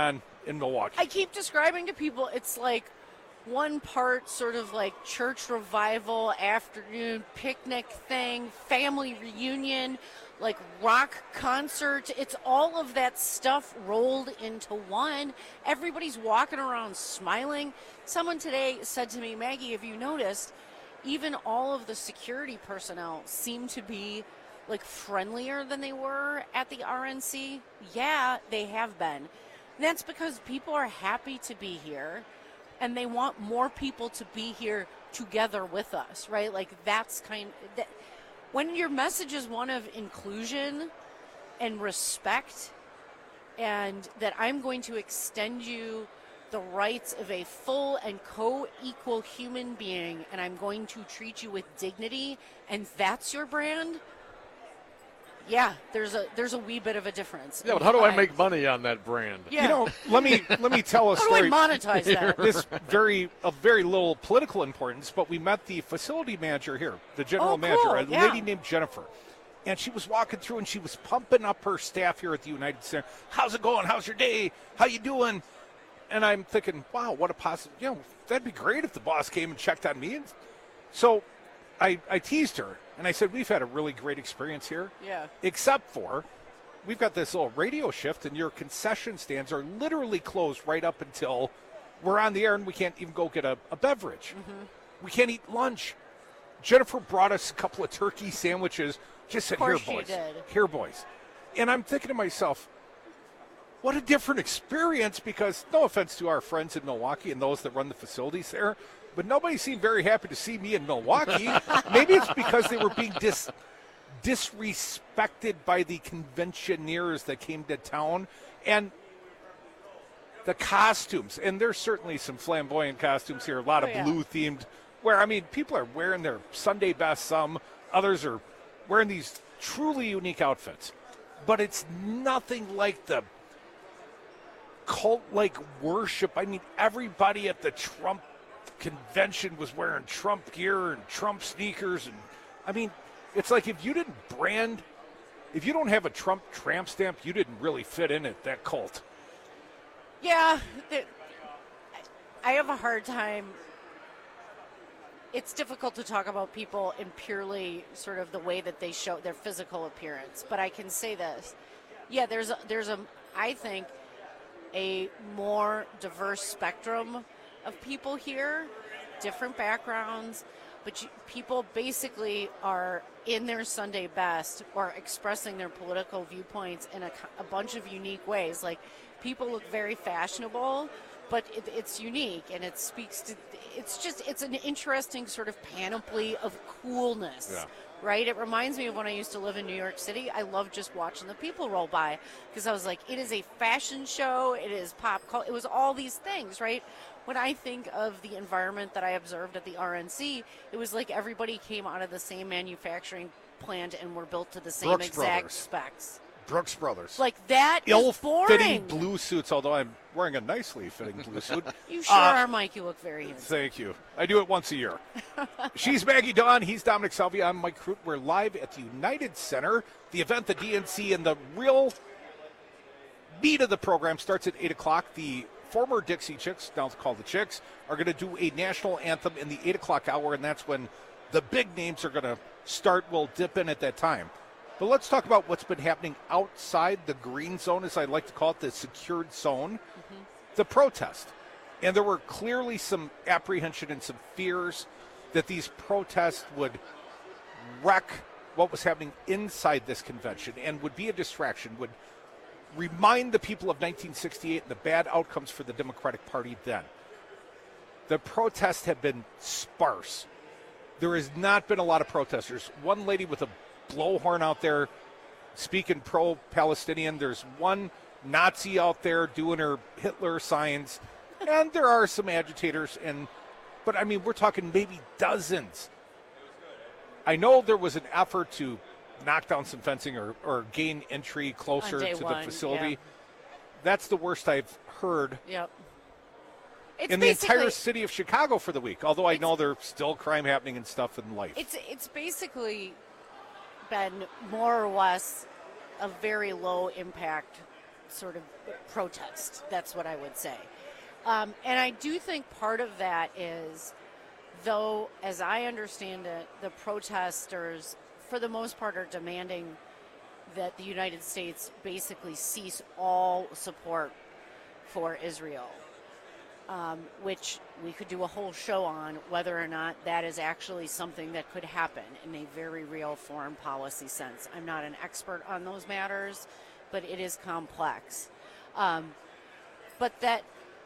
in Milwaukee. I keep describing to people it's like one part sort of like church revival, afternoon picnic thing, family reunion, like rock concert. It's all of that stuff rolled into one. Everybody's walking around smiling. Someone today said to me, Maggie, have you noticed even all of the security personnel seem to be like friendlier than they were at the R N C? Yeah, they have been. And that's because people are happy to be here and they want more people to be here together with us, right? Like that's kind of, that, when your message is one of inclusion and respect and that I'm going to extend you the rights of a full and co-equal human being and I'm going to treat you with dignity and that's your brand, yeah, there's a there's a wee bit of a difference. Yeah, but how do I make money on that brand? Yeah. You know, let me let me tell a How story. do I monetize that? This very of very little political importance, but we met the facility manager here, the general Oh, manager, cool. a Yeah. lady named Jennifer. And she was walking through and she was pumping up her staff here at the United Center. How's it going? How's your day? How you doing? And I'm thinking, wow, what a positive, you know, that'd be great if the boss came and checked on me. And so I, I teased her and I said, we've had a really great experience here. Yeah. Except for we've got this little radio shift and your concession stands are literally closed right up until we're on the air and we can't even go get a, a beverage. Mm-hmm. We can't eat lunch. Jennifer brought us a couple of turkey sandwiches. Just said, here, Of course boys. she did. Here, boys. And I'm thinking to myself, what a different experience because no offense to our friends in Milwaukee and those that run the facilities there, but nobody seemed very happy to see me in Milwaukee. Maybe it's because they were being dis, disrespected by the conventioneers that came to town. And the costumes, and there's certainly some flamboyant costumes here, a lot Oh, of yeah. blue-themed, where, I mean, people are wearing their Sunday best, some, others are wearing these truly unique outfits. But it's nothing like the cult-like worship. I mean, everybody at the Trump convention was wearing Trump gear and Trump sneakers. And I mean, it's like if you didn't brand, if you don't have a Trump tramp stamp, you didn't really fit in at that cult. Yeah, there- I have a hard time. It's difficult to talk about people in purely sort of the way that they show their physical appearance. But I can say this. Yeah, there's a, there's a, I think, a more diverse spectrum of people here, different backgrounds, but you, people basically are in their Sunday best or expressing their political viewpoints in a, a bunch of unique ways. Like, people look very fashionable, but it, it's unique and it speaks to, it's just, it's an interesting sort of panoply of coolness. Yeah. Right? It reminds me of when I used to live in New York City. I loved just watching the people roll by because I was like, it is a fashion show. It is pop culture. It was all these things, right? When I think of the environment that I observed at the R N C, it was like everybody came out of the same manufacturing plant and were built to the same Brooks exact Brothers. specs. Brooks Brothers. Like, that is Ill-fitting boring. blue suits, although I'm wearing a nicely fitting blue suit. You sure Uh, are, Mike. You look very handsome. Thank you. I do it once a year. She's Maggie Dawn. He's Dominic Salvia. I'm Mike Crute. We're live at the United Center. The event, the D N C, and the real meat of the program starts at eight o'clock. The former Dixie Chicks, now it's called the Chicks, are going to do a national anthem in the eight o'clock hour, and that's when the big names are going to start. We'll dip in at that time. But let's talk about what's been happening outside the green zone, as I like to call it, the secured zone, mm-hmm. the protest. And there were clearly some apprehension and some fears that these protests would wreck what was happening inside this convention and would be a distraction, would remind the people of nineteen sixty-eight and the bad outcomes for the Democratic Party then. The protests have been sparse. There has not been a lot of protesters. One lady with a blowhorn out there speaking pro-Palestinian. There's one Nazi out there doing her Hitler signs. And there are some agitators, and but I mean, we're talking maybe dozens. I know there was an effort to knock down some fencing or, or gain entry closer day to one, the facility. yeah. That's the worst I've heard Yep. It's in the entire basically- city of Chicago for the week, although I know there's still crime happening and stuff in life. It's it's basically been more or less a very low impact sort of protest. That's what I would say. Um, and I do think part of that is, though, as I understand it, the protesters, for the most part, are demanding that the United States basically cease all support for Israel, um, which we could do a whole show on whether or not that is actually something that could happen in a very real foreign policy sense. I'm not an expert on those matters, but it is complex. Um, but that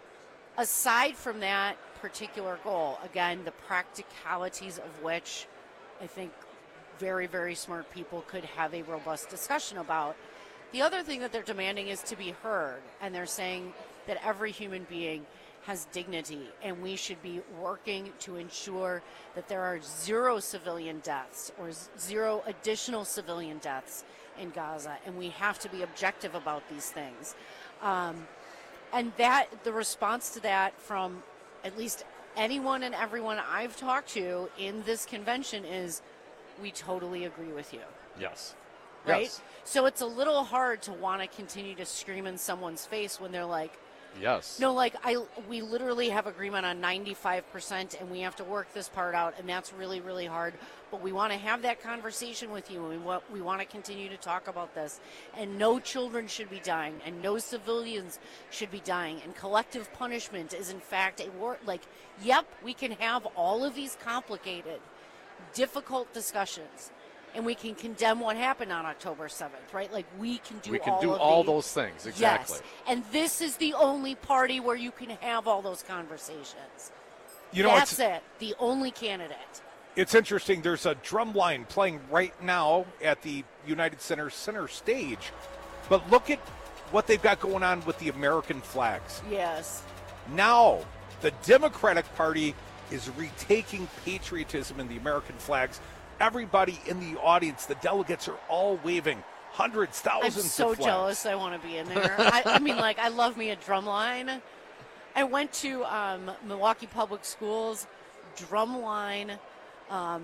aside from that particular goal, again, the practicalities of which I think very, very smart people could have a robust discussion about. The other thing that they're demanding is to be heard, and they're saying that every human being has dignity, and we should be working to ensure that there are zero civilian deaths or zero additional civilian deaths in Gaza, and we have to be objective about these things. Um, and that the response to that from at least anyone and everyone I've talked to in this convention is, we totally agree with you. Yes. Right? Yes. So it's a little hard to want to continue to scream in someone's face when they're like, yes. No, like, I, we literally have agreement on ninety-five percent, and we have to work this part out, and that's really, really hard. But we want to have that conversation with you, and we want, we want to continue to talk about this. And no children should be dying, and no civilians should be dying. And collective punishment is, in fact, a war. Like, yep, we can have all of these complicated, difficult discussions, and we can condemn what happened on October seventh, right? Like, we can do we can all do of all the, those things, exactly. Yes, and this is the only party where you can have all those conversations. You know, That's it's, it, the only candidate. It's interesting. There's a drum line playing right now at the United Center center stage, but look at what they've got going on with the American flags. Yes. Now, the Democratic Party is retaking patriotism in the American flags. Everybody in the audience, the delegates, are all waving hundreds, thousands I'm so of flags. jealous I want to be in there. I, I mean, like, I love me a drum line. I went to um, Milwaukee Public Schools drumline um,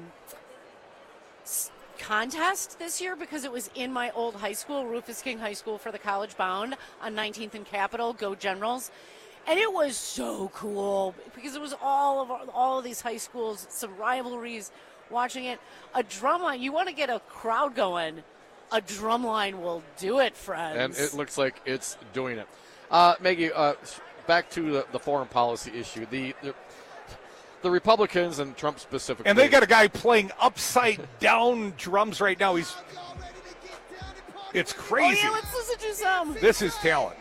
s- contest this year because it was in my old high school, Rufus King High School for the College Bound on nineteenth and Capitol, Go Generals. And it was so cool because it was all of our, all of these high schools, some rivalries, watching it. A drum line, you want to get a crowd going, a drum line will do it, friends. And it looks like it's doing it. Uh, Maggie, uh, back to the, the foreign policy issue. The, the the Republicans and Trump specifically. And they got a guy playing upside down drums right now. He's It's crazy. Oh, yeah, let's listen to some. This is talent.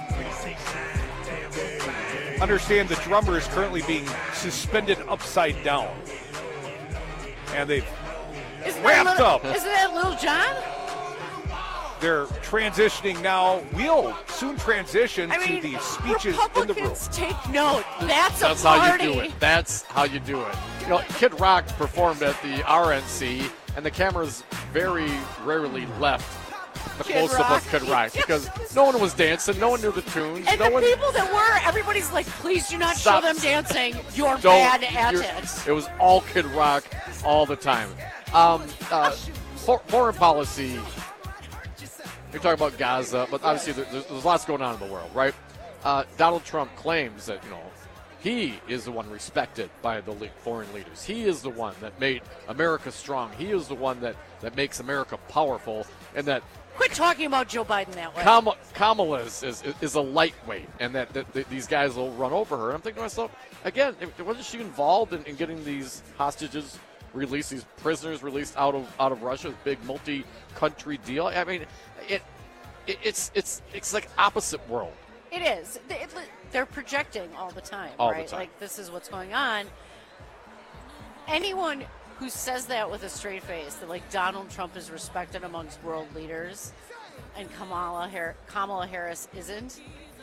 Understand the drummer is currently being suspended upside down. And they've Isn't ramped that little, up. Isn't that Lil Jon? They're transitioning now. We'll soon transition I mean, to the speeches in the room. Republicans take note. That's a That's party. how you do it. That's how you do it. You know, Kid Rock performed at the R N C, and the cameras very rarely left the Kid close-up Rock. of Kid Rock because no one was dancing, no one knew the tunes, And no the one. people that were, everybody's like, please do not Stop. show them dancing. You're Don't- bad at you're- it. It was all Kid Rock all the time. Um, uh, for, foreign policy. You're talking about Gaza, but obviously there, there's, there's lots going on in the world, right? Uh, Donald Trump claims that, you know, he is the one respected by the le- foreign leaders. He is the one that made America strong. He is the one that, that makes America powerful, and that Quit talking about Joe Biden that way. Kamala, Kamala is, is, is a lightweight, and that, that, that these guys will run over her. And I'm thinking to myself, again, wasn't she involved in, in getting these hostages released, these prisoners released out of out of Russia? Big multi-country deal. I mean, it, it it's it's it's like opposite world. It is. They- it- They're projecting all the time, All the right? time. Like, this is what's going on. Anyone who says that with a straight face, that, like, Donald Trump is respected amongst world leaders and Kamala, Har- Kamala Harris isn't,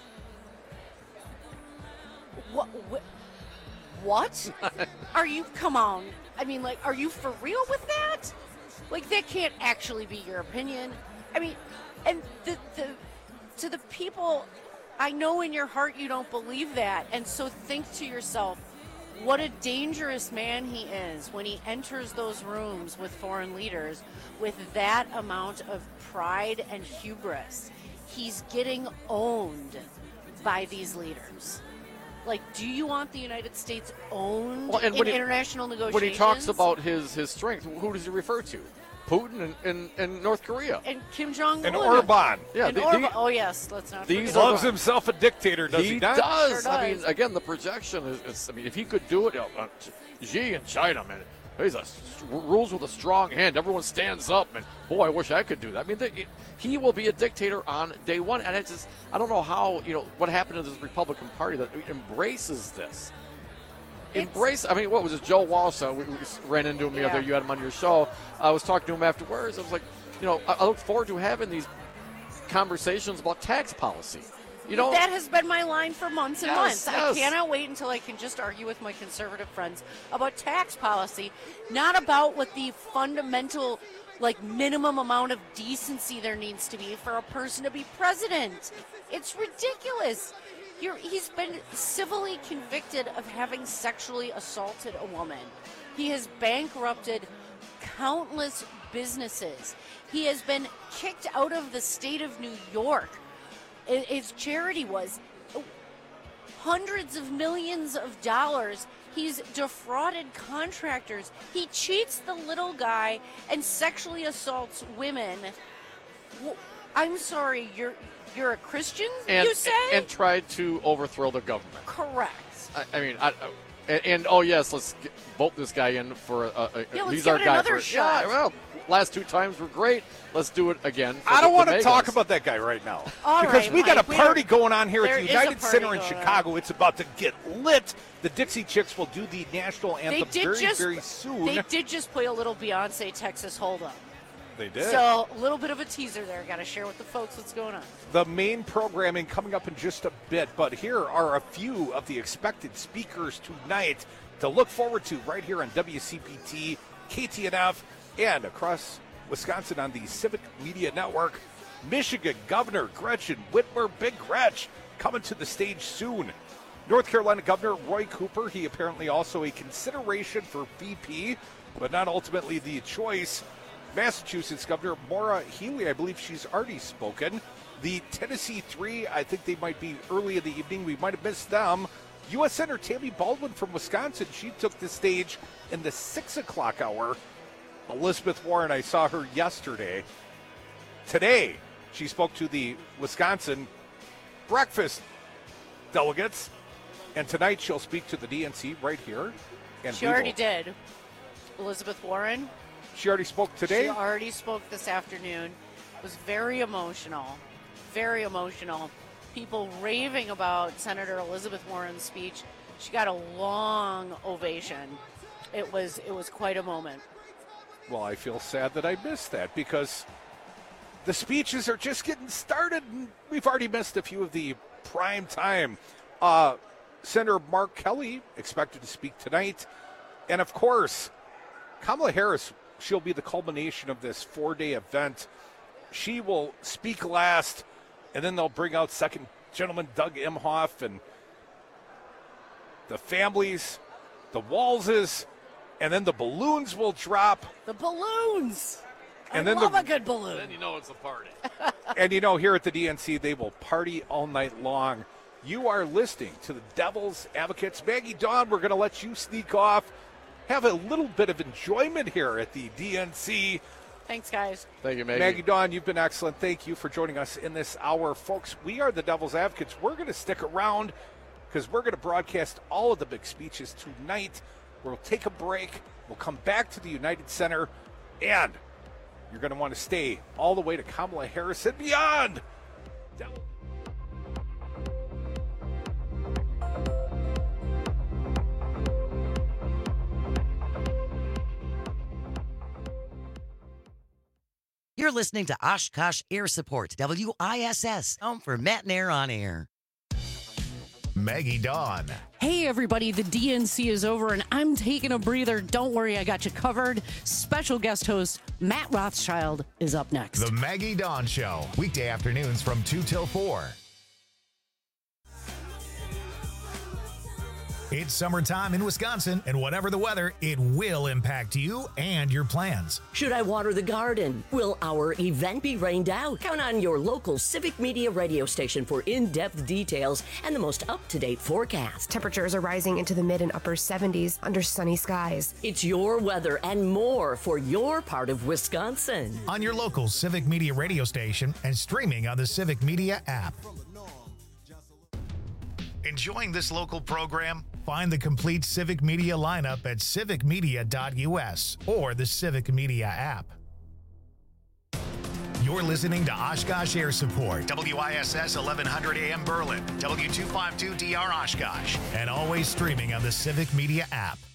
what? What? what? Are you, come on. I mean, like, are you for real with that? Like, that can't actually be your opinion. I mean, and the, the to the people, I know in your heart you don't believe that. And so think to yourself, what a dangerous man he is when he enters those rooms with foreign leaders with that amount of pride and hubris. he's getting owned by these leaders. Like, do you want the United States owned well, and in he, international negotiations? When he talks about his, his strength, who does he refer to? Putin and, and, and North Korea. And Kim Jong-un. And Orban. Yeah, and the, Orban. The, oh, yes, let's not these forget. loves himself a dictator, does he, he not? does. Sure does. I mean, again, the projection is, is, I mean, if he could do it, you know, uh, Xi in China, man, he's a, rules with a strong hand. Everyone stands up, and boy, I wish I could do that. I mean, they, he will be a dictator on day one, and it's just, I don't know how, you know, what happened to this Republican Party that embraces this. Embrace. I mean, what was it? Joe Walsh. Uh, we, we ran into him the Yeah. other. You had him on your show. I was talking to him afterwards. I was like, you know, I, I look forward to having these conversations about tax policy. You know, that has been my line for months and Yes, months. yes. I cannot wait until I can just argue with my conservative friends about tax policy, not about what the fundamental, like, minimum amount of decency there needs to be for a person to be president. It's ridiculous. You're, he's been civilly convicted of having sexually assaulted a woman. He has bankrupted countless businesses. He has been kicked out of the state of New York. His charity was hundreds of millions of dollars. He's defrauded contractors. He cheats the little guy and sexually assaults women. I'm sorry, you're you're a Christian, and, you say? And, and tried to overthrow the government. Correct. I, I mean, I, I, and, and oh yes, let's get, vote this guy in for. A, a, Yeah, let's he's give our it guy another for. shot. Yeah, well, last two times were great. Let's do it again. for I don't the- want the to talk Megas. about that guy right now. All because right, we got Mike, a we party don't- going on here there at is the a United party Center in going on. Chicago. It's about to get lit. The Dixie Chicks will do the national They anthem did very, just very soon. They did just play a little Beyonce Texas Hold'em. They did. So a little bit of a teaser there. Got to share with the folks what's going on. The main programming coming up in just a bit, but here are a few of the expected speakers tonight to look forward to right here on W C P T, K T N F, and across Wisconsin on the Civic Media Network. Michigan Governor Gretchen Whitmer, Big Gretch, coming to the stage soon. North Carolina Governor Roy Cooper, he apparently also a consideration for V P, but not ultimately the choice. Massachusetts Governor Maura Healey, I believe she's already spoken. The Tennessee Three, I think they might be early in the evening. We might have missed them. U S Senator Tammy Baldwin from Wisconsin, she took the stage in the six o'clock hour. Elizabeth Warren, I saw her yesterday. Today, she spoke to the Wisconsin breakfast delegates. And tonight, she'll speak to the D N C right here. And She we already will- did. Elizabeth Warren. She already spoke today? She already spoke this afternoon. It was very emotional. Very emotional. People raving about Senator Elizabeth Warren's speech. She got a long ovation. It was it was quite a moment. Well, I feel sad that I missed that because the speeches are just getting started. And we've already missed a few of the prime time. Uh, Senator Mark Kelly expected to speak tonight. And, of course, Kamala Harris, she'll be the culmination of this four-day event. She will speak last, and then they'll bring out Second Gentleman Doug Emhoff and the families, the Walzes, and then the balloons will drop. The balloons. And I then love the- a good balloon. Then you know it's a party. And, you know, here at the D N C, they will party all night long. You are listening to the Devil's Advocates. Maggie Dawn, we're going to let you sneak off. Have a little bit of enjoyment here at the D N C. Thanks, guys. Thank you, Maggie. Maggie Dawn, you've been excellent. Thank you for joining us in this hour. Folks, we are the Devil's Advocates. We're going to stick around because we're going to broadcast all of the big speeches tonight. We'll take a break. We'll come back to the United Center, and you're going to want to stay all the way to Kamala Harris and beyond. Devil- You're listening to Oshkosh Air Support, W I S S, home for Matt and Air on Air. Maggie Dawn. Hey, everybody, the D N C is over, and I'm taking a breather. Don't worry, I got you covered. Special guest host Matt Rothschild is up next. The Maggie Dawn Show, weekday afternoons from two till four. It's summertime in Wisconsin, and whatever the weather, it will impact you and your plans. Should I water the garden? Will our event be rained out? Count on your local Civic Media radio station for in-depth details and the most up-to-date forecast. Temperatures are rising into the mid and upper seventies under sunny skies. It's your weather and more for your part of Wisconsin. On your local Civic Media radio station and streaming on the Civic Media app. Enjoying this local program? Find the complete Civic Media lineup at civic media dot u s or the Civic Media app. You're listening to Oshkosh Air Support, W I S S eleven hundred A M Berlin, W two fifty-two D R Oshkosh, and always streaming on the Civic Media app.